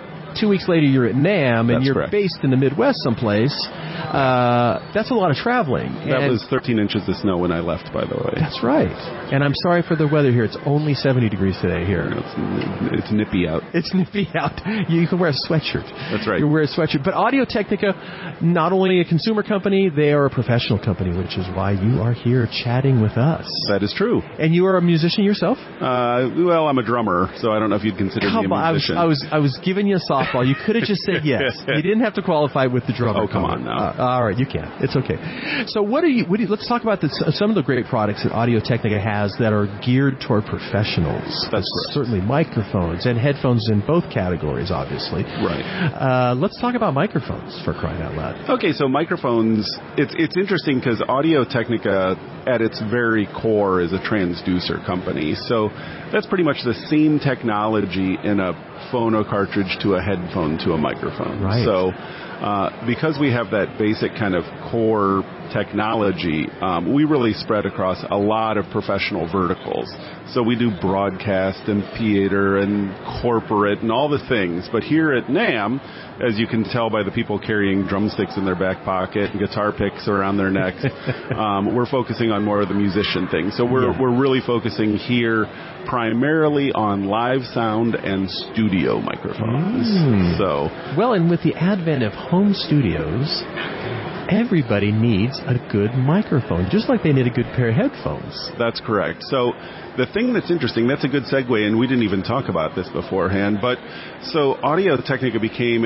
2 weeks later you're at NAMM, and you're based in the Midwest someplace. That's a lot of traveling. That was 13 inches of snow when I left, by the way. That's right. And I'm sorry for the weather here. It's only 70 degrees today here. It's nippy out. It's nippy out. You can wear a sweatshirt. That's right. You wear a sweatshirt. But Audio Technica, not only a consumer company, they are a professional company, which is why you are here chatting with us. That is true. And you are a musician yourself? Well, I'm a drummer, so I don't know if you'd consider me a musician. I was giving you a softball. You could have just said yes. You didn't have to qualify with the drummer. Oh, come on now. All right, you can. It's okay. So what do you let's talk about some of the great products that Audio Technica has that are geared toward professionals. That's certainly microphones and headphones in both categories, obviously. Right. Let's talk about microphones, for crying out loud. Okay, so microphones, it's interesting because Audio Technica at its very core is a transducer company. So that's pretty much the same technology in a phono cartridge to a headphone to a microphone. Right. So because we have that basic kind of core technology, we really spread across a lot of professional verticals. So we do broadcast and theater and corporate and all the things. But here at NAMM, as you can tell by the people carrying drumsticks in their back pocket and guitar picks around their necks, we're focusing on more of the musician thing. So we're really focusing here primarily on live sound and studio microphones. So well, and with the advent of home studios, everybody needs a good microphone, just like they need a good pair of headphones. That's correct. So the thing that's interesting, that's a good segue, and we didn't even talk about this beforehand, but so Audio Technica became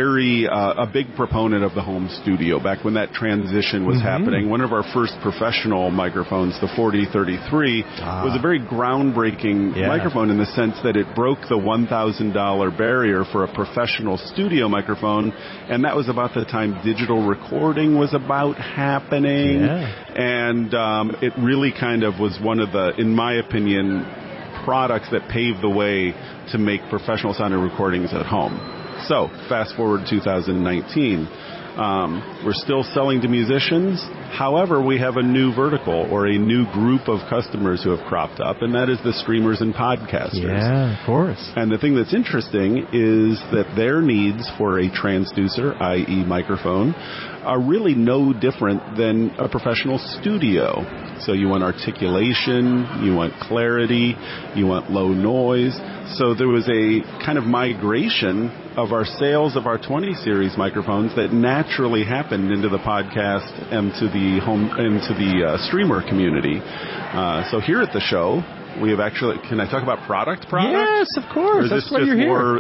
a big proponent of the home studio back when that transition was happening. One of our first professional microphones, the 4033, was a very groundbreaking microphone in the sense that it broke the $1,000 barrier for a professional studio microphone, and that was about the time digital recording was about happening. And it really kind of was one of the, in my opinion, products that paved the way to make professional sounding recordings at home. So fast forward 2019. We're still selling to musicians. However, we have a new vertical or a new group of customers who have cropped up, and that is the streamers and podcasters. Yeah, of course. And the thing that's interesting is that their needs for a transducer, i.e. microphone, are really no different than a professional studio. So you want articulation, you want clarity, you want low noise. So there was a kind of migration of our sales of our 20 series microphones that naturally happened into the podcast and to the streamer community. So here at the show, we have actually, can I talk about product? Yes, of course. That's why you're here.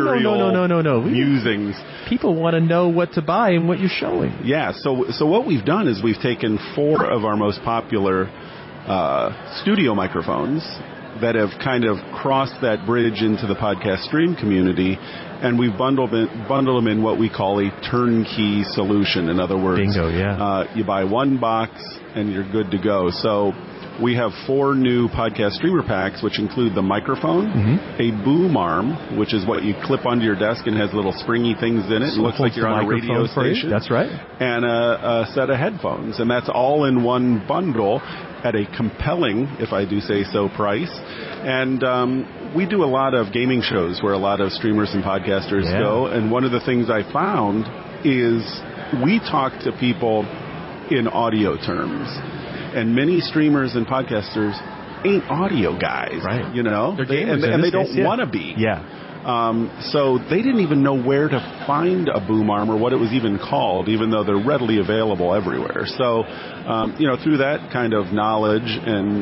No. Musings. People want to know what to buy and what you're showing. Yeah, so what we've done is we've taken 4 of our most popular studio microphones that have kind of crossed that bridge into the podcast stream community, and we've bundled them in what we call a turnkey solution. In other words, bingo, yeah. You buy one box and you're good to go. So we have 4 new podcast streamer packs, which include the microphone, a boom arm, which is what you clip onto your desk and has little springy things in it. It looks like you're on a radio station. That's right. And a set of headphones. And that's all in one bundle at a compelling, if I do say so, price. And we do a lot of gaming shows where a lot of streamers and podcasters go. And one of the things I found is we talk to people in audio terms. And many streamers and podcasters ain't audio guys, right? You know, they're gamers, and they don't want to be. Yeah. So they didn't even know where to find a boom arm or what it was even called, even though they're readily available everywhere. So, through that kind of knowledge and,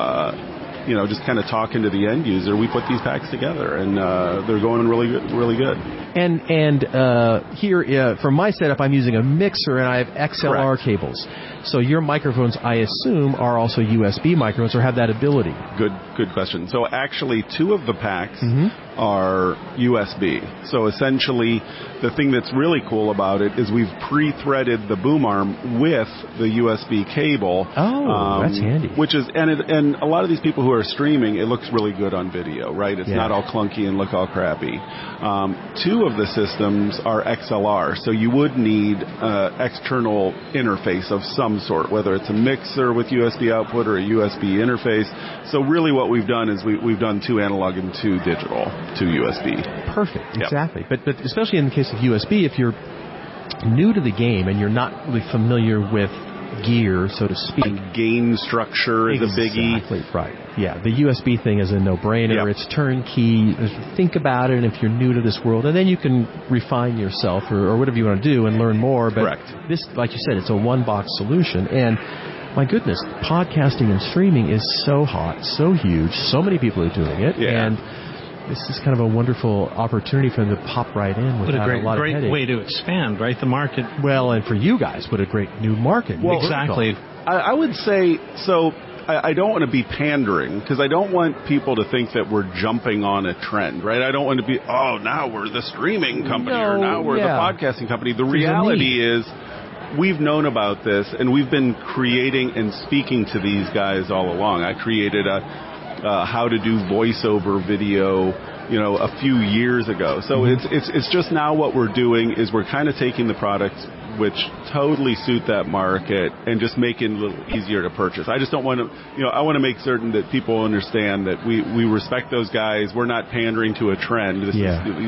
just kind of talking to the end user, we put these packs together, and they're going really good, really good. And here, for my setup, I'm using a mixer, and I have XLR cables. So your microphones, I assume, are also USB microphones or have that ability. Good question. So actually, 2 of the packs are USB. So essentially, the thing that's really cool about it is we've pre-threaded the boom arm with the USB cable. Oh, that's handy. Which is, and a lot of these people who are streaming, it looks really good on video, right? It's not all clunky and look all crappy. 2 of the systems are XLR, so you would need external interface of some sort, whether it's a mixer with USB output or a USB interface. So really what we've done is we've done 2 analog and 2 digital to USB. Perfect, exactly. But especially in the case of USB, if you're new to the game and you're not really familiar with gear, so to speak. Gain structure is a biggie. Exactly, right. Yeah, the USB thing is a no-brainer. It's turnkey. Think about it, and if you're new to this world, and then you can refine yourself or whatever you want to do and learn more. But this, like you said, it's a one-box solution. And my goodness, podcasting and streaming is so hot, so huge. So many people are doing it. Yeah. And this is kind of a wonderful opportunity for them to pop right in without a lot of headache. Great way to expand, right? The market. Well, and for you guys, what a great new market. Well, exactly. I would say, so I don't want to be pandering, because I don't want people to think that we're jumping on a trend, right? I don't want to be, now we're the streaming company, or now we're the podcasting company. The reality is, we've known about this, and we've been creating and speaking to these guys all along. I created how to do voiceover video, a few years ago. So it's just now what we're doing is we're kind of taking the products which totally suit that market and just making it a little easier to purchase. I just don't want to, I want to make certain that people understand that we respect those guys. We're not pandering to a trend. This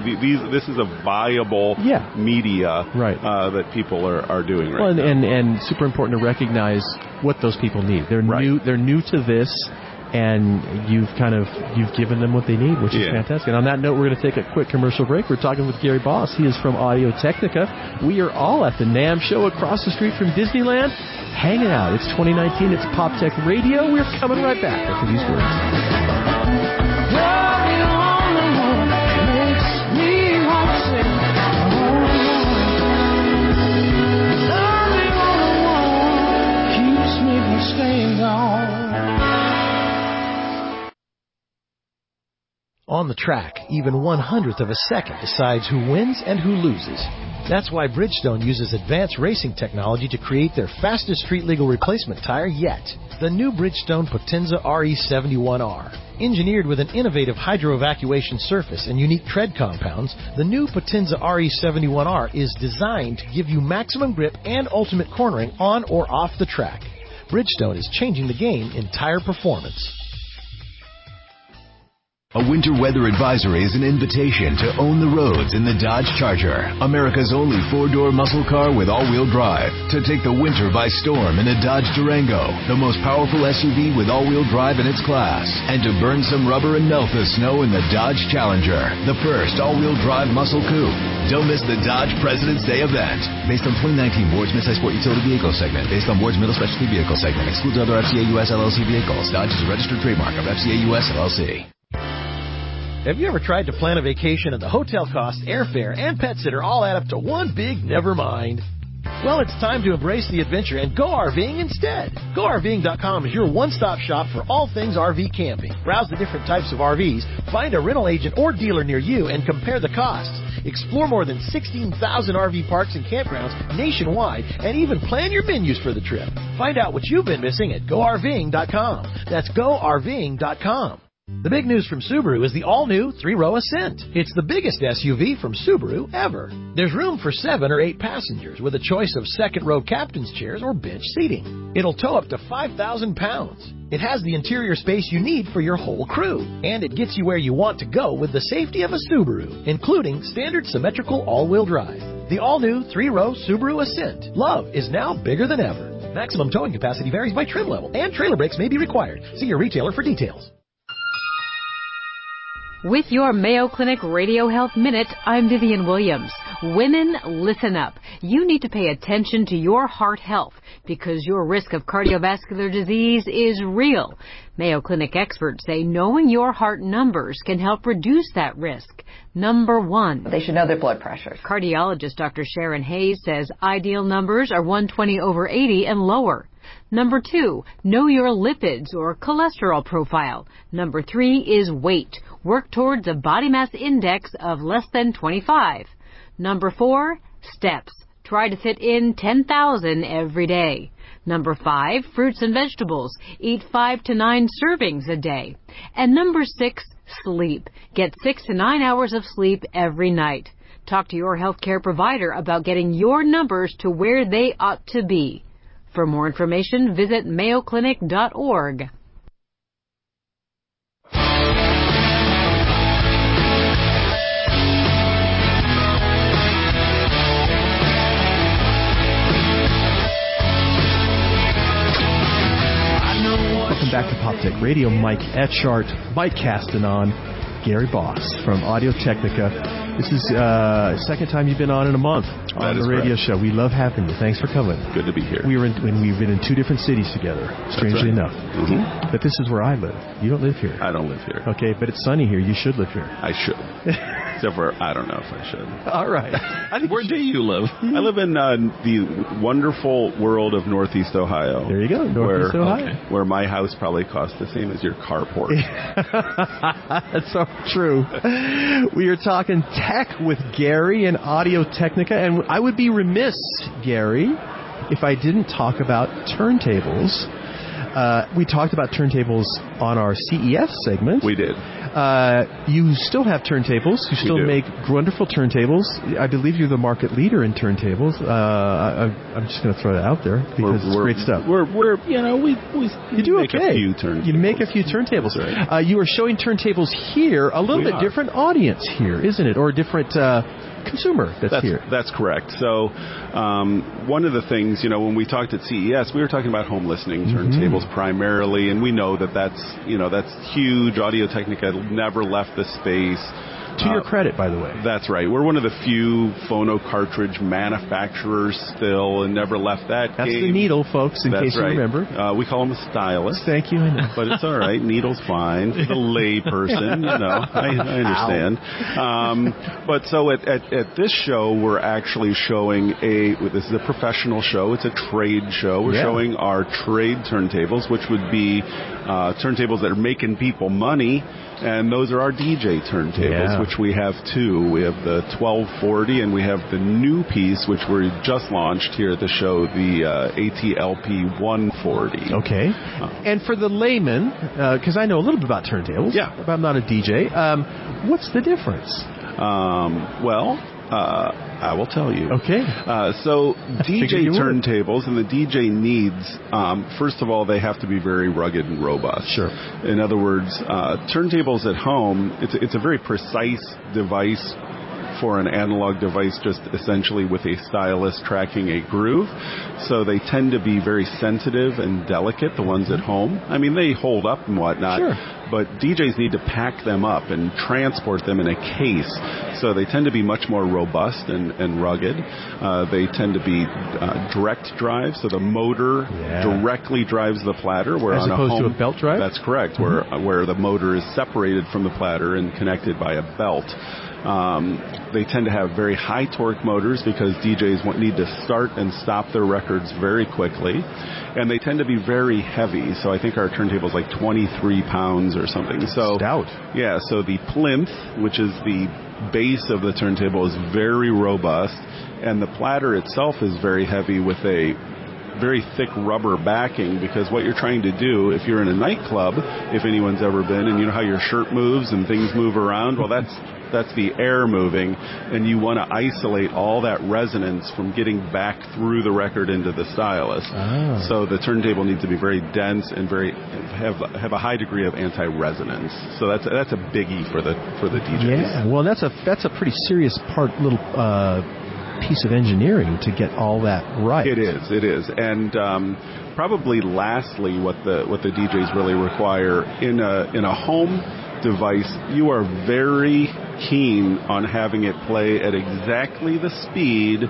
is a viable media that people are doing right now. And super important to recognize what those people need. They're new to this. And you've given them what they need, which is fantastic. And on that note, we're going to take a quick commercial break. We're talking with Gary Boss. He is from Audio Technica. We are all at the NAMM show across the street from Disneyland, hanging out. It's 2019. It's PopTech Radio. We're coming right back after these words. On the track, even 1/100th of a second decides who wins and who loses. That's why Bridgestone uses advanced racing technology to create their fastest street-legal replacement tire yet, the new Bridgestone Potenza RE71R. Engineered with an innovative hydro-evacuation surface and unique tread compounds, the new Potenza RE71R is designed to give you maximum grip and ultimate cornering on or off the track. Bridgestone is changing the game in tire performance. A winter weather advisory is an invitation to own the roads in the Dodge Charger, America's only 4-door muscle car with all-wheel drive. To take the winter by storm in a Dodge Durango, the most powerful SUV with all-wheel drive in its class. And to burn some rubber and melt the snow in the Dodge Challenger, the first all-wheel drive muscle coupe. Don't miss the Dodge President's Day event. Based on 2019 Ward's Midsize Sport Utility Vehicle segment. Based on Ward's Middle Specialty Vehicle segment. Excludes other FCA US LLC vehicles. Dodge is a registered trademark of FCA US LLC. Have you ever tried to plan a vacation and the hotel costs, airfare, and pet sitter all add up to one big never mind? Well, it's time to embrace the adventure and go RVing instead. GoRVing.com is your one-stop shop for all things RV camping. Browse the different types of RVs, find a rental agent or dealer near you, and compare the costs. Explore more than 16,000 RV parks and campgrounds nationwide, and even plan your menus for the trip. Find out what you've been missing at GoRVing.com. That's GoRVing.com. The big news from Subaru is the all-new 3-row Ascent. It's the biggest SUV from Subaru ever. There's room for 7 or 8 passengers with a choice of second-row captain's chairs or bench seating. It'll tow up to 5,000 pounds. It has the interior space you need for your whole crew. And it gets you where you want to go with the safety of a Subaru, including standard symmetrical all-wheel drive. The all-new 3-row Subaru Ascent. Love is now bigger than ever. Maximum towing capacity varies by trim level, and trailer brakes may be required. See your retailer for details. With your Mayo Clinic Radio Health Minute, I'm Vivian Williams. Women, listen up. You need to pay attention to your heart health because your risk of cardiovascular disease is real. Mayo Clinic experts say knowing your heart numbers can help reduce that risk. Number 1. They should know their blood pressures. Cardiologist Dr. Sharon Hayes says ideal numbers are 120/80 and lower. Number 2, know your lipids or cholesterol profile. Number 3 is weight. Work towards a body mass index of less than 25. Number 4, steps. Try to fit in 10,000 every day. Number 5, fruits and vegetables. Eat 5 to 9 servings a day. And number 6, sleep. Get 6 to 9 hours of sleep every night. Talk to your healthcare provider about getting your numbers to where they ought to be. For more information, visit mayoclinic.org. Welcome back to PopTech Radio. Mike Etchart, Mike Castanon, Gary Boss from Audio Technica. This is second time you've been on in a month on the radio show. We love having you. Thanks for coming. Good to be here. We've been in 2 different cities together, strangely enough. Mm-hmm. But this is where I live. You don't live here. I don't live here. Okay, but it's sunny here. You should live here. I should. Except for, I don't know if I should. All right. Where do you live? I live in the wonderful world of Northeast Ohio. There you go, Northeast Ohio. Where my house probably costs the same as your carport. That's so true. We are talking tech with Gary and Audio Technica, and I would be remiss, Gary, if I didn't talk about turntables. We talked about turntables on our CES segment. We did. You still have turntables. You still make wonderful turntables. I believe you're the market leader in turntables. I'm just going to throw that out there because it's great stuff. We do make okay. A few turntables. You make a few turntables. Right. You are showing turntables here. A little bit different audience here, isn't it? Or a different consumer that's here. That's correct. So one of the things, when we talked at CES, we were talking about home listening turntables primarily, and we know that's huge. Audio Technica never left the space. To your credit, by the way. That's right. We're one of the few phono cartridge manufacturers still, and never left that That's game. the needle, folks, in case you remember. We call them a stylus. Thank you. I know. But it's all right. Needle's fine. The lay person, I understand. But so at this show, we're actually showing this is a professional show. It's a trade show. We're showing our trade turntables, which would be turntables that are making people money. And those are our DJ turntables, which we have 2. We have the 1240, and we have the new piece, which we just launched here at the show, the ATLP 140. Okay. And for the layman, because I know a little bit about turntables, but I'm not a DJ, what's the difference? I will tell you. Okay. So DJ turntables and the DJ needs, first of all, they have to be very rugged and robust. Sure. In other words, turntables at home, it's a very precise device for an analog device, just essentially with a stylus tracking a groove. So they tend to be very sensitive and delicate, the ones at home. I mean, they hold up and whatnot. Sure. but DJs need to pack them up and transport them in a case. So they tend to be much more robust and rugged. They tend to be direct drive, so the motor directly drives the platter. Where as on opposed to a belt drive? That's correct, where the motor is separated from the platter and connected by a belt. They tend to have very high torque motors because DJs need to start and stop their records very quickly. And they tend to be very heavy. So I think our turntable is like 23 pounds or something. So stout. Yeah, so the plinth, which is the base of the turntable, is very robust. And the platter itself is very heavy with a very thick rubber backing, because what you're trying to do, if you're in a nightclub, if anyone's ever been, and you know how your shirt moves and things move around, well, that's the air moving, and you want to isolate all that resonance from getting back through the record into the stylus. Oh. So the turntable needs to be very dense and have a high degree of anti-resonance. So that's a biggie for the DJs. Yeah, well, that's a pretty serious piece of engineering to get all that right. It is. And probably lastly, what the DJs really require in a home device, you are very keen on having it play at exactly the speed,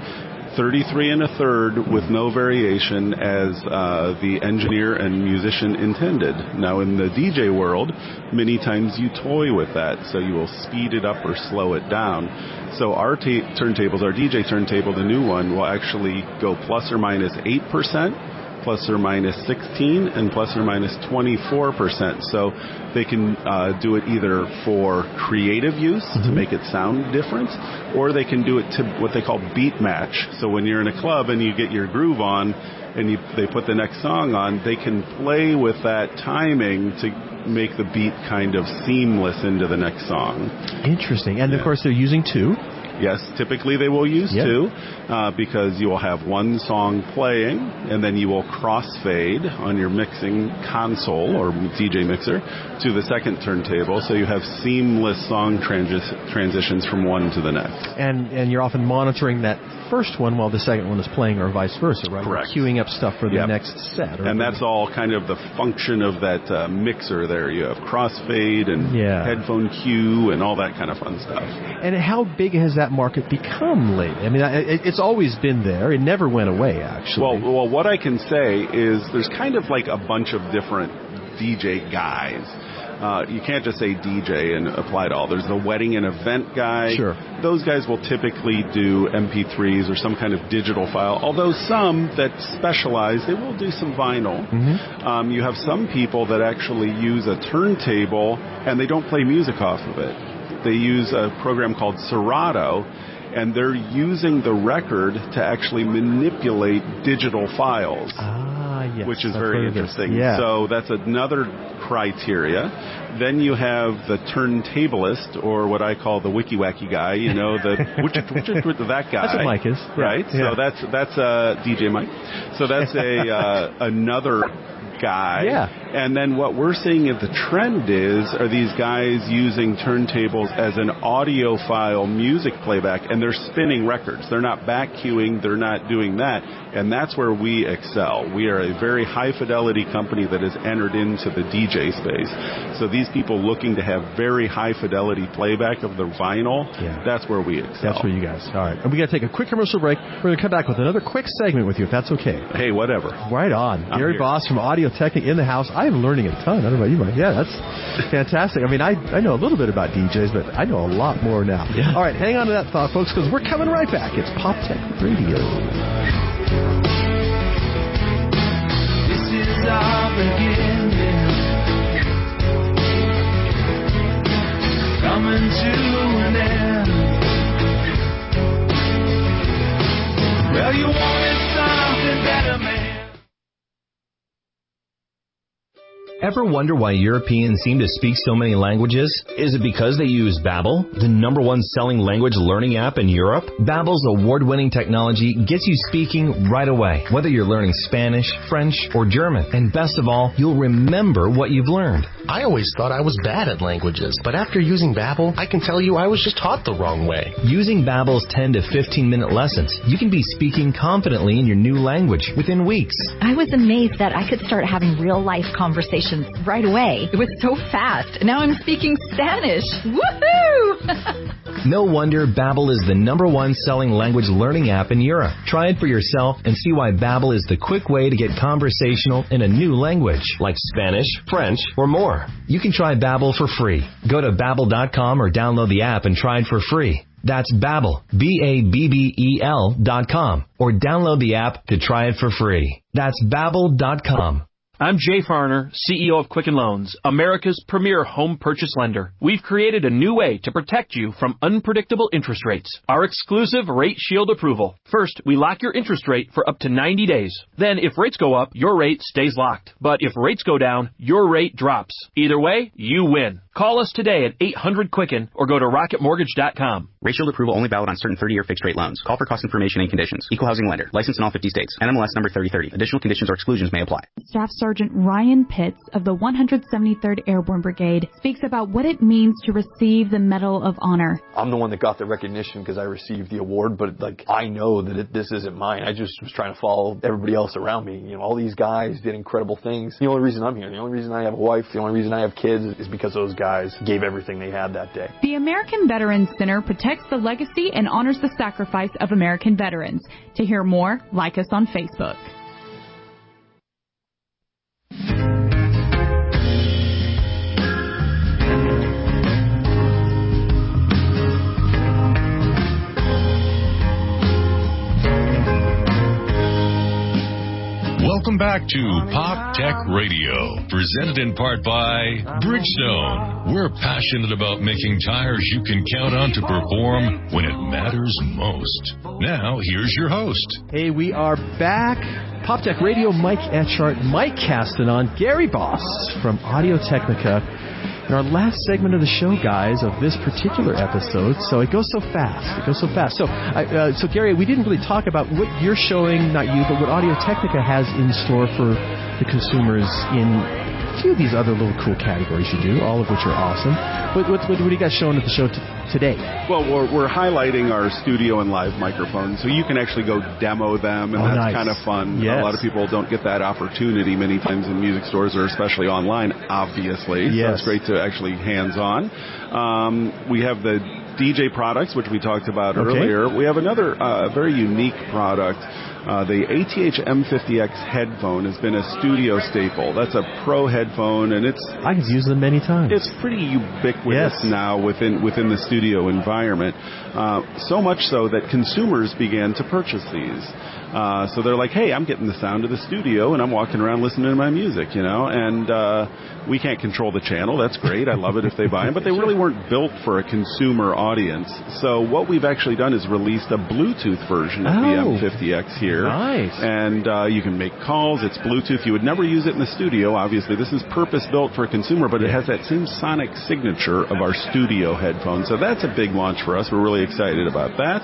33 1/3 with no variation, as the engineer and musician intended. Now in the DJ world, many times you toy with that, so you will speed it up or slow it down. So our turntables, our DJ turntable, the new one, will actually go plus or minus 8%, plus or minus 16, and plus or minus 24%. So they can do it either for creative use to make it sound different, or they can do it to what they call beat match. So when you're in a club and you get your groove on and they put the next song on, they can play with that timing to make the beat kind of seamless into the next song. Interesting. And of course they're using two. Yes, typically they will use two, because you will have one song playing, and then you will crossfade on your mixing console or DJ mixer to the second turntable, so you have seamless song transitions from one to the next. And you're often monitoring that first one while the second one is playing, or vice versa, right? Correct. You're queuing up stuff for the next set. And that's all kind of the function of that mixer there. You have crossfade and headphone cue and all that kind of fun stuff. And how big has that market become lately? I mean, it's always been there. It never went away, actually. Well, what I can say is there's kind of like a bunch of different DJ guys. You can't just say DJ and apply to all. There's the wedding and event guy. Sure. Those guys will typically do MP3s or some kind of digital file, although some that specialize, they will do some vinyl. Mm-hmm. You have some people that actually use a turntable and they don't play music off of it. They use a program called Serato, and they're using the record to actually manipulate digital files. Yes, which is very interesting. Yeah. So that's another criteria. Then you have the turntablist, or what I call the wiki-wacky guy, you know, that guy. That's what Mike is. Right? Yeah. So that's DJ Mike. So that's another guy. Yeah. And then what we're seeing as the trend are these guys using turntables as an audiophile music playback, and they're spinning records. They're not back queuing. They're not doing that. And that's where we excel. We are a very high-fidelity company that has entered into the DJ space. So these people looking to have very high-fidelity playback of the vinyl, that's where we excel. That's where you guys. All right. And we got to take a quick commercial break. We're going to come back with another quick segment with you, if that's okay. Hey, whatever. Right on. Gary Boss from Audio Technica in the house. I am learning a ton. I don't know about you, Mike. Yeah, that's fantastic. I mean, I know a little bit about DJs, but I know a lot more now. Yeah. All right, hang on to that thought, folks, because we're coming right back. It's Pop Tech Radio. This is our beginning, coming to an end. Well, you wanted something better, man. Ever wonder why Europeans seem to speak so many languages? Is it because they use Babbel, the #1 selling language learning app in Europe? Babbel's award-winning technology gets you speaking right away, whether you're learning Spanish, French, or German. And best of all, you'll remember what you've learned. I always thought I was bad at languages, but after using Babbel, I can tell you I was just taught the wrong way. Using Babbel's 10 to 15-minute lessons, you can be speaking confidently in your new language within weeks. I was amazed that I could start having real-life conversations questions right away. It was so fast. Now I'm speaking Spanish. Woohoo! No wonder Babbel is the #1 selling language learning app in Europe. Try it for yourself and see why Babbel is the quick way to get conversational in a new language, like Spanish, French, or more. You can try Babbel for free. Go to Babbel.com or download the app and try it for free. That's Babbel, Babbel.com, or download the app to try it for free. That's Babbel.com. I'm Jay Farner, CEO of Quicken Loans, America's premier home purchase lender. We've created a new way to protect you from unpredictable interest rates. Our exclusive Rate Shield approval. First, we lock your interest rate for up to 90 days. Then, if rates go up, your rate stays locked. But if rates go down, your rate drops. Either way, you win. Call us today at 800-QUICKEN or go to rocketmortgage.com. Rate Shield approval only valid on certain 30-year fixed-rate loans. Call for cost information and conditions. Equal housing lender. Licensed in all 50 states. NMLS number 3030. Additional conditions or exclusions may apply. Staff Sergeant Ryan Pitts of the 173rd Airborne Brigade speaks about what it means to receive the Medal of Honor. I'm the one that got the recognition because I received the award, but I know that this isn't mine. I just was trying to follow everybody else around me. All these guys did incredible things. The only reason I'm here, the only reason I have a wife, the only reason I have kids is because those guys gave everything they had that day. The American Veterans Center protects the legacy and honors the sacrifice of American veterans. To hear more, like us on Facebook. Welcome back to Pop Tech Radio, presented in part by Bridgestone. We're passionate about making tires you can count on to perform when it matters most. Now, here's your host. Hey, we are back. Pop Tech Radio, Mike Etchart, Mike Castanon, Gary Boss from Audio Technica. In our last segment of the show, guys, of this particular episode, so it goes so fast. So Gary, we didn't really talk about what you're showing, not you, but what Audio Technica has in store for the consumers in a few of these other little cool categories you do, all of which are awesome. What do you guys showing at the show today? Well, we're highlighting our studio and live microphones, so you can actually go demo them, and that's nice. Kind of fun. Yes. A lot of people don't get that opportunity many times in music stores, or especially online, obviously. Yes. So it's great to actually hands-on. We have the DJ products, which we talked about earlier. We have another very unique product. The ATH M50X headphone has been a studio staple. That's a pro headphone, and I've used them many times. It's pretty ubiquitous now within the studio environment. So much so that consumers began to purchase these. So they're like, hey, I'm getting the sound of the studio, and I'm walking around listening to my music, and we can't control the channel. That's great. I love it if they buy them, but they really weren't built for a consumer audience. So what we've actually done is released a Bluetooth version of the M50X here. Nice. And you can make calls. It's Bluetooth. You would never use it in the studio, obviously. This is purpose-built for a consumer, but it has that same sonic signature of our studio headphones. So that's a big launch for us. We're really excited about that.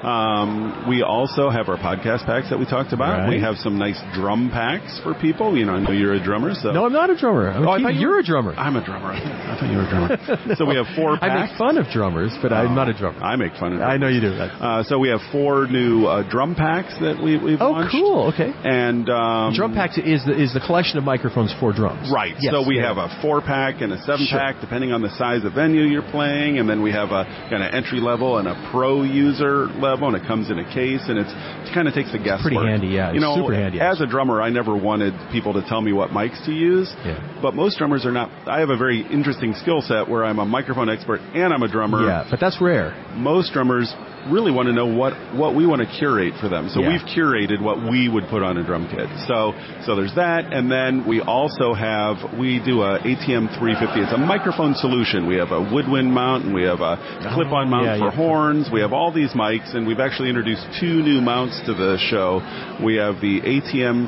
We also have our podcast packs that we talked about. Right. We have some nice drum packs for people. I know you're a drummer. So. No, I'm not a drummer. I thought you're a drummer. I'm a drummer. I thought you were a drummer. So we have 4 packs. I make fun of drummers, but I'm not a drummer. I make fun of drummers. I know you do. So we have 4 new drum packs that we've launched. Oh, cool. Okay. And drum packs is the collection of microphones for drums. Right. Yes. So we have a 4-pack and a 7-pack, depending on the size of venue you're playing, and then we have a kind of entry level and a pro user level, and it comes in a case, and it kind of takes the guesswork. Pretty handy, yeah. Super handy. As a drummer, I never wanted people to tell me what mics to use, but most drummers are not. I have a very interesting skill set where I'm a microphone expert and I'm a drummer. Yeah, but that's rare. Most drummers really want to know what we want to curate for them. So we've curated what we would put on a drum kit. So there's that, and then we also we do a ATM 350. It's a microphone solution. We have a woodwind mount, and we have a clip-on mount for horns. We have all these mics, and we've actually introduced 2 new mounts to the show. We have the ATM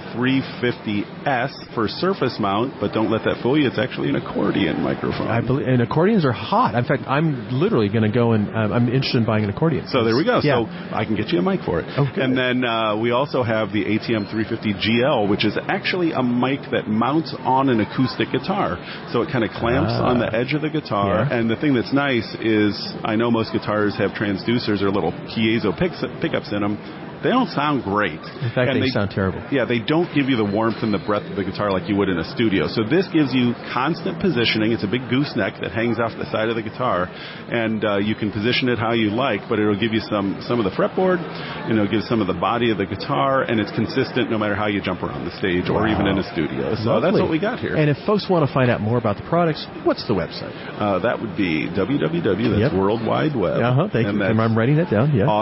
350S for surface mount, but don't let that fool you. It's actually an accordion microphone. I believe, and accordions are hot. In fact, I'm literally going to go and I'm interested in buying an accordion. So there we go. Yeah. So I can get you a mic for it. Okay. And then we also have the ATM 350 GL, which is actually a mic that mounts on an acoustic guitar. So it kind of clamps on the edge of the guitar. Yeah. And the thing that's nice is I know most guitars have transducers or little piezo pickups in them. They don't sound great. In fact, they sound terrible. Yeah, they don't give you the warmth and the breadth of the guitar like you would in a studio. So this gives you constant positioning. It's a big gooseneck that hangs off the side of the guitar, and you can position it how you like, but it'll give you some of the fretboard, and it'll give some of the body of the guitar, and it's consistent no matter how you jump around the stage or even in a studio. So that's what we got here. And if folks want to find out more about the products, what's the website? That would be www. That's World Wide Web. Thank you. I'm writing that down. Yeah.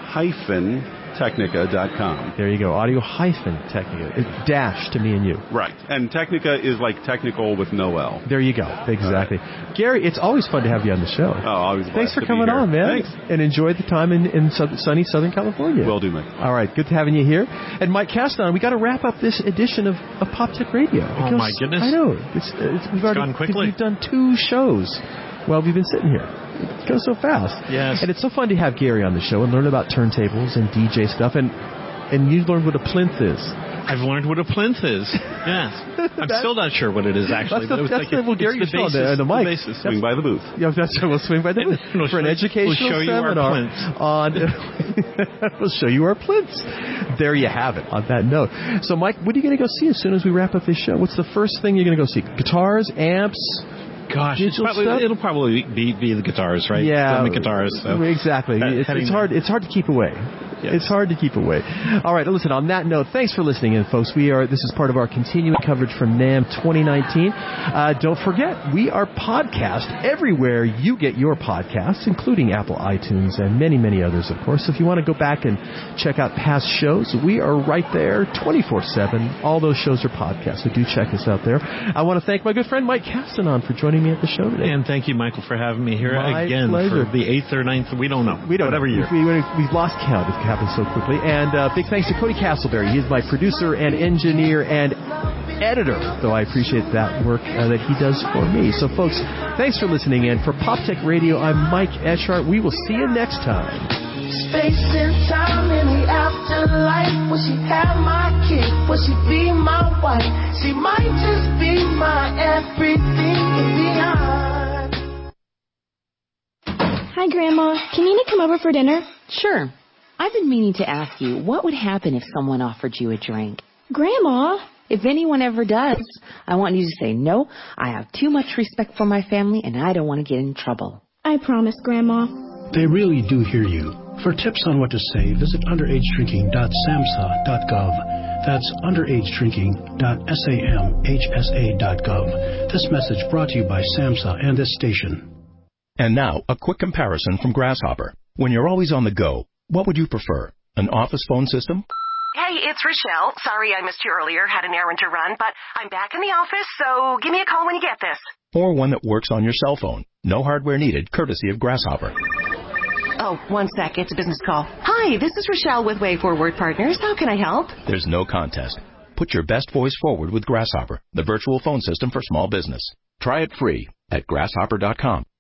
Audio-Technica.com. There you go. Audio-Technica. It's dash to me and you. Right. And Technica is like technical with no L. There you go. Exactly. Right. Gary, it's always fun to have you on the show. Oh, always. Thanks for coming on, man. Thanks. And enjoy the time in sunny Southern California. Will do, Mike. All right. Good having you here. And Mike Caston, we got to wrap up this edition of Pop Tech Radio. Oh, my goodness. I know. We've gone quickly. We've done 2 shows. Well, we've been sitting here. It goes so fast. Yes. And it's so fun to have Gary on the show and learn about turntables and DJ stuff. And you learned what a plinth is. I've learned what a plinth is. Yes. I'm still not sure what it is, actually. Gary, it's the mic. Basis. Swing by the booth. Yeah, that's right. We'll swing by the booth for an educational seminar on. We'll show you our plinths. There you have it. On that note, so Mike, what are you going to go see as soon as we wrap up this show? What's the first thing you're going to go see? Guitars, amps. Gosh, it'll probably be the guitars, right? Yeah, the guitars. So. Exactly. It's hard. It's hard to keep away. Yes. It's hard to keep away. All right, listen, on that note, thanks for listening in, folks. This is part of our continuing coverage from NAMM 2019. Don't forget, we are podcast everywhere you get your podcasts, including Apple iTunes and many, many others, of course. So if you want to go back and check out past shows, we are right there 24/7. All those shows are podcasts, so do check us out there. I want to thank my good friend Mike Castanon for joining me at the show today. And thank you, Michael, for having me here again pleasure. For the 8th or 9th. We don't know. Whatever year. We've lost count. It happens so quickly. And big thanks to Cody Castleberry. He's my producer and engineer and editor, though I appreciate that work that he does for me. So, folks, thanks for listening in. For Pop Tech Radio, I'm Mike Eschart. We will see you next time. Space and time in the afterlife. Will she have my kid? Will she be my wife? She might just be my everything and beyond. Hi, Grandma. Can Nina come over for dinner? Sure. I've been meaning to ask you, what would happen if someone offered you a drink? Grandma! If anyone ever does, I want you to say, no, I have too much respect for my family and I don't want to get in trouble. I promise, Grandma. They really do hear you. For tips on what to say, visit underagedrinking.samhsa.gov. That's underagedrinking.samhsa.gov. This message brought to you by SAMHSA and this station. And now, a quick comparison from Grasshopper. When you're always on the go, what would you prefer? An office phone system? Hey, it's Rochelle. Sorry I missed you earlier. Had an errand to run, but I'm back in the office, so give me a call when you get this. Or one that works on your cell phone. No hardware needed, courtesy of Grasshopper. Oh, one sec. It's a business call. Hi, this is Rochelle with Way Forward Partners. How can I help? There's no contest. Put your best voice forward with Grasshopper, the virtual phone system for small business. Try it free at grasshopper.com.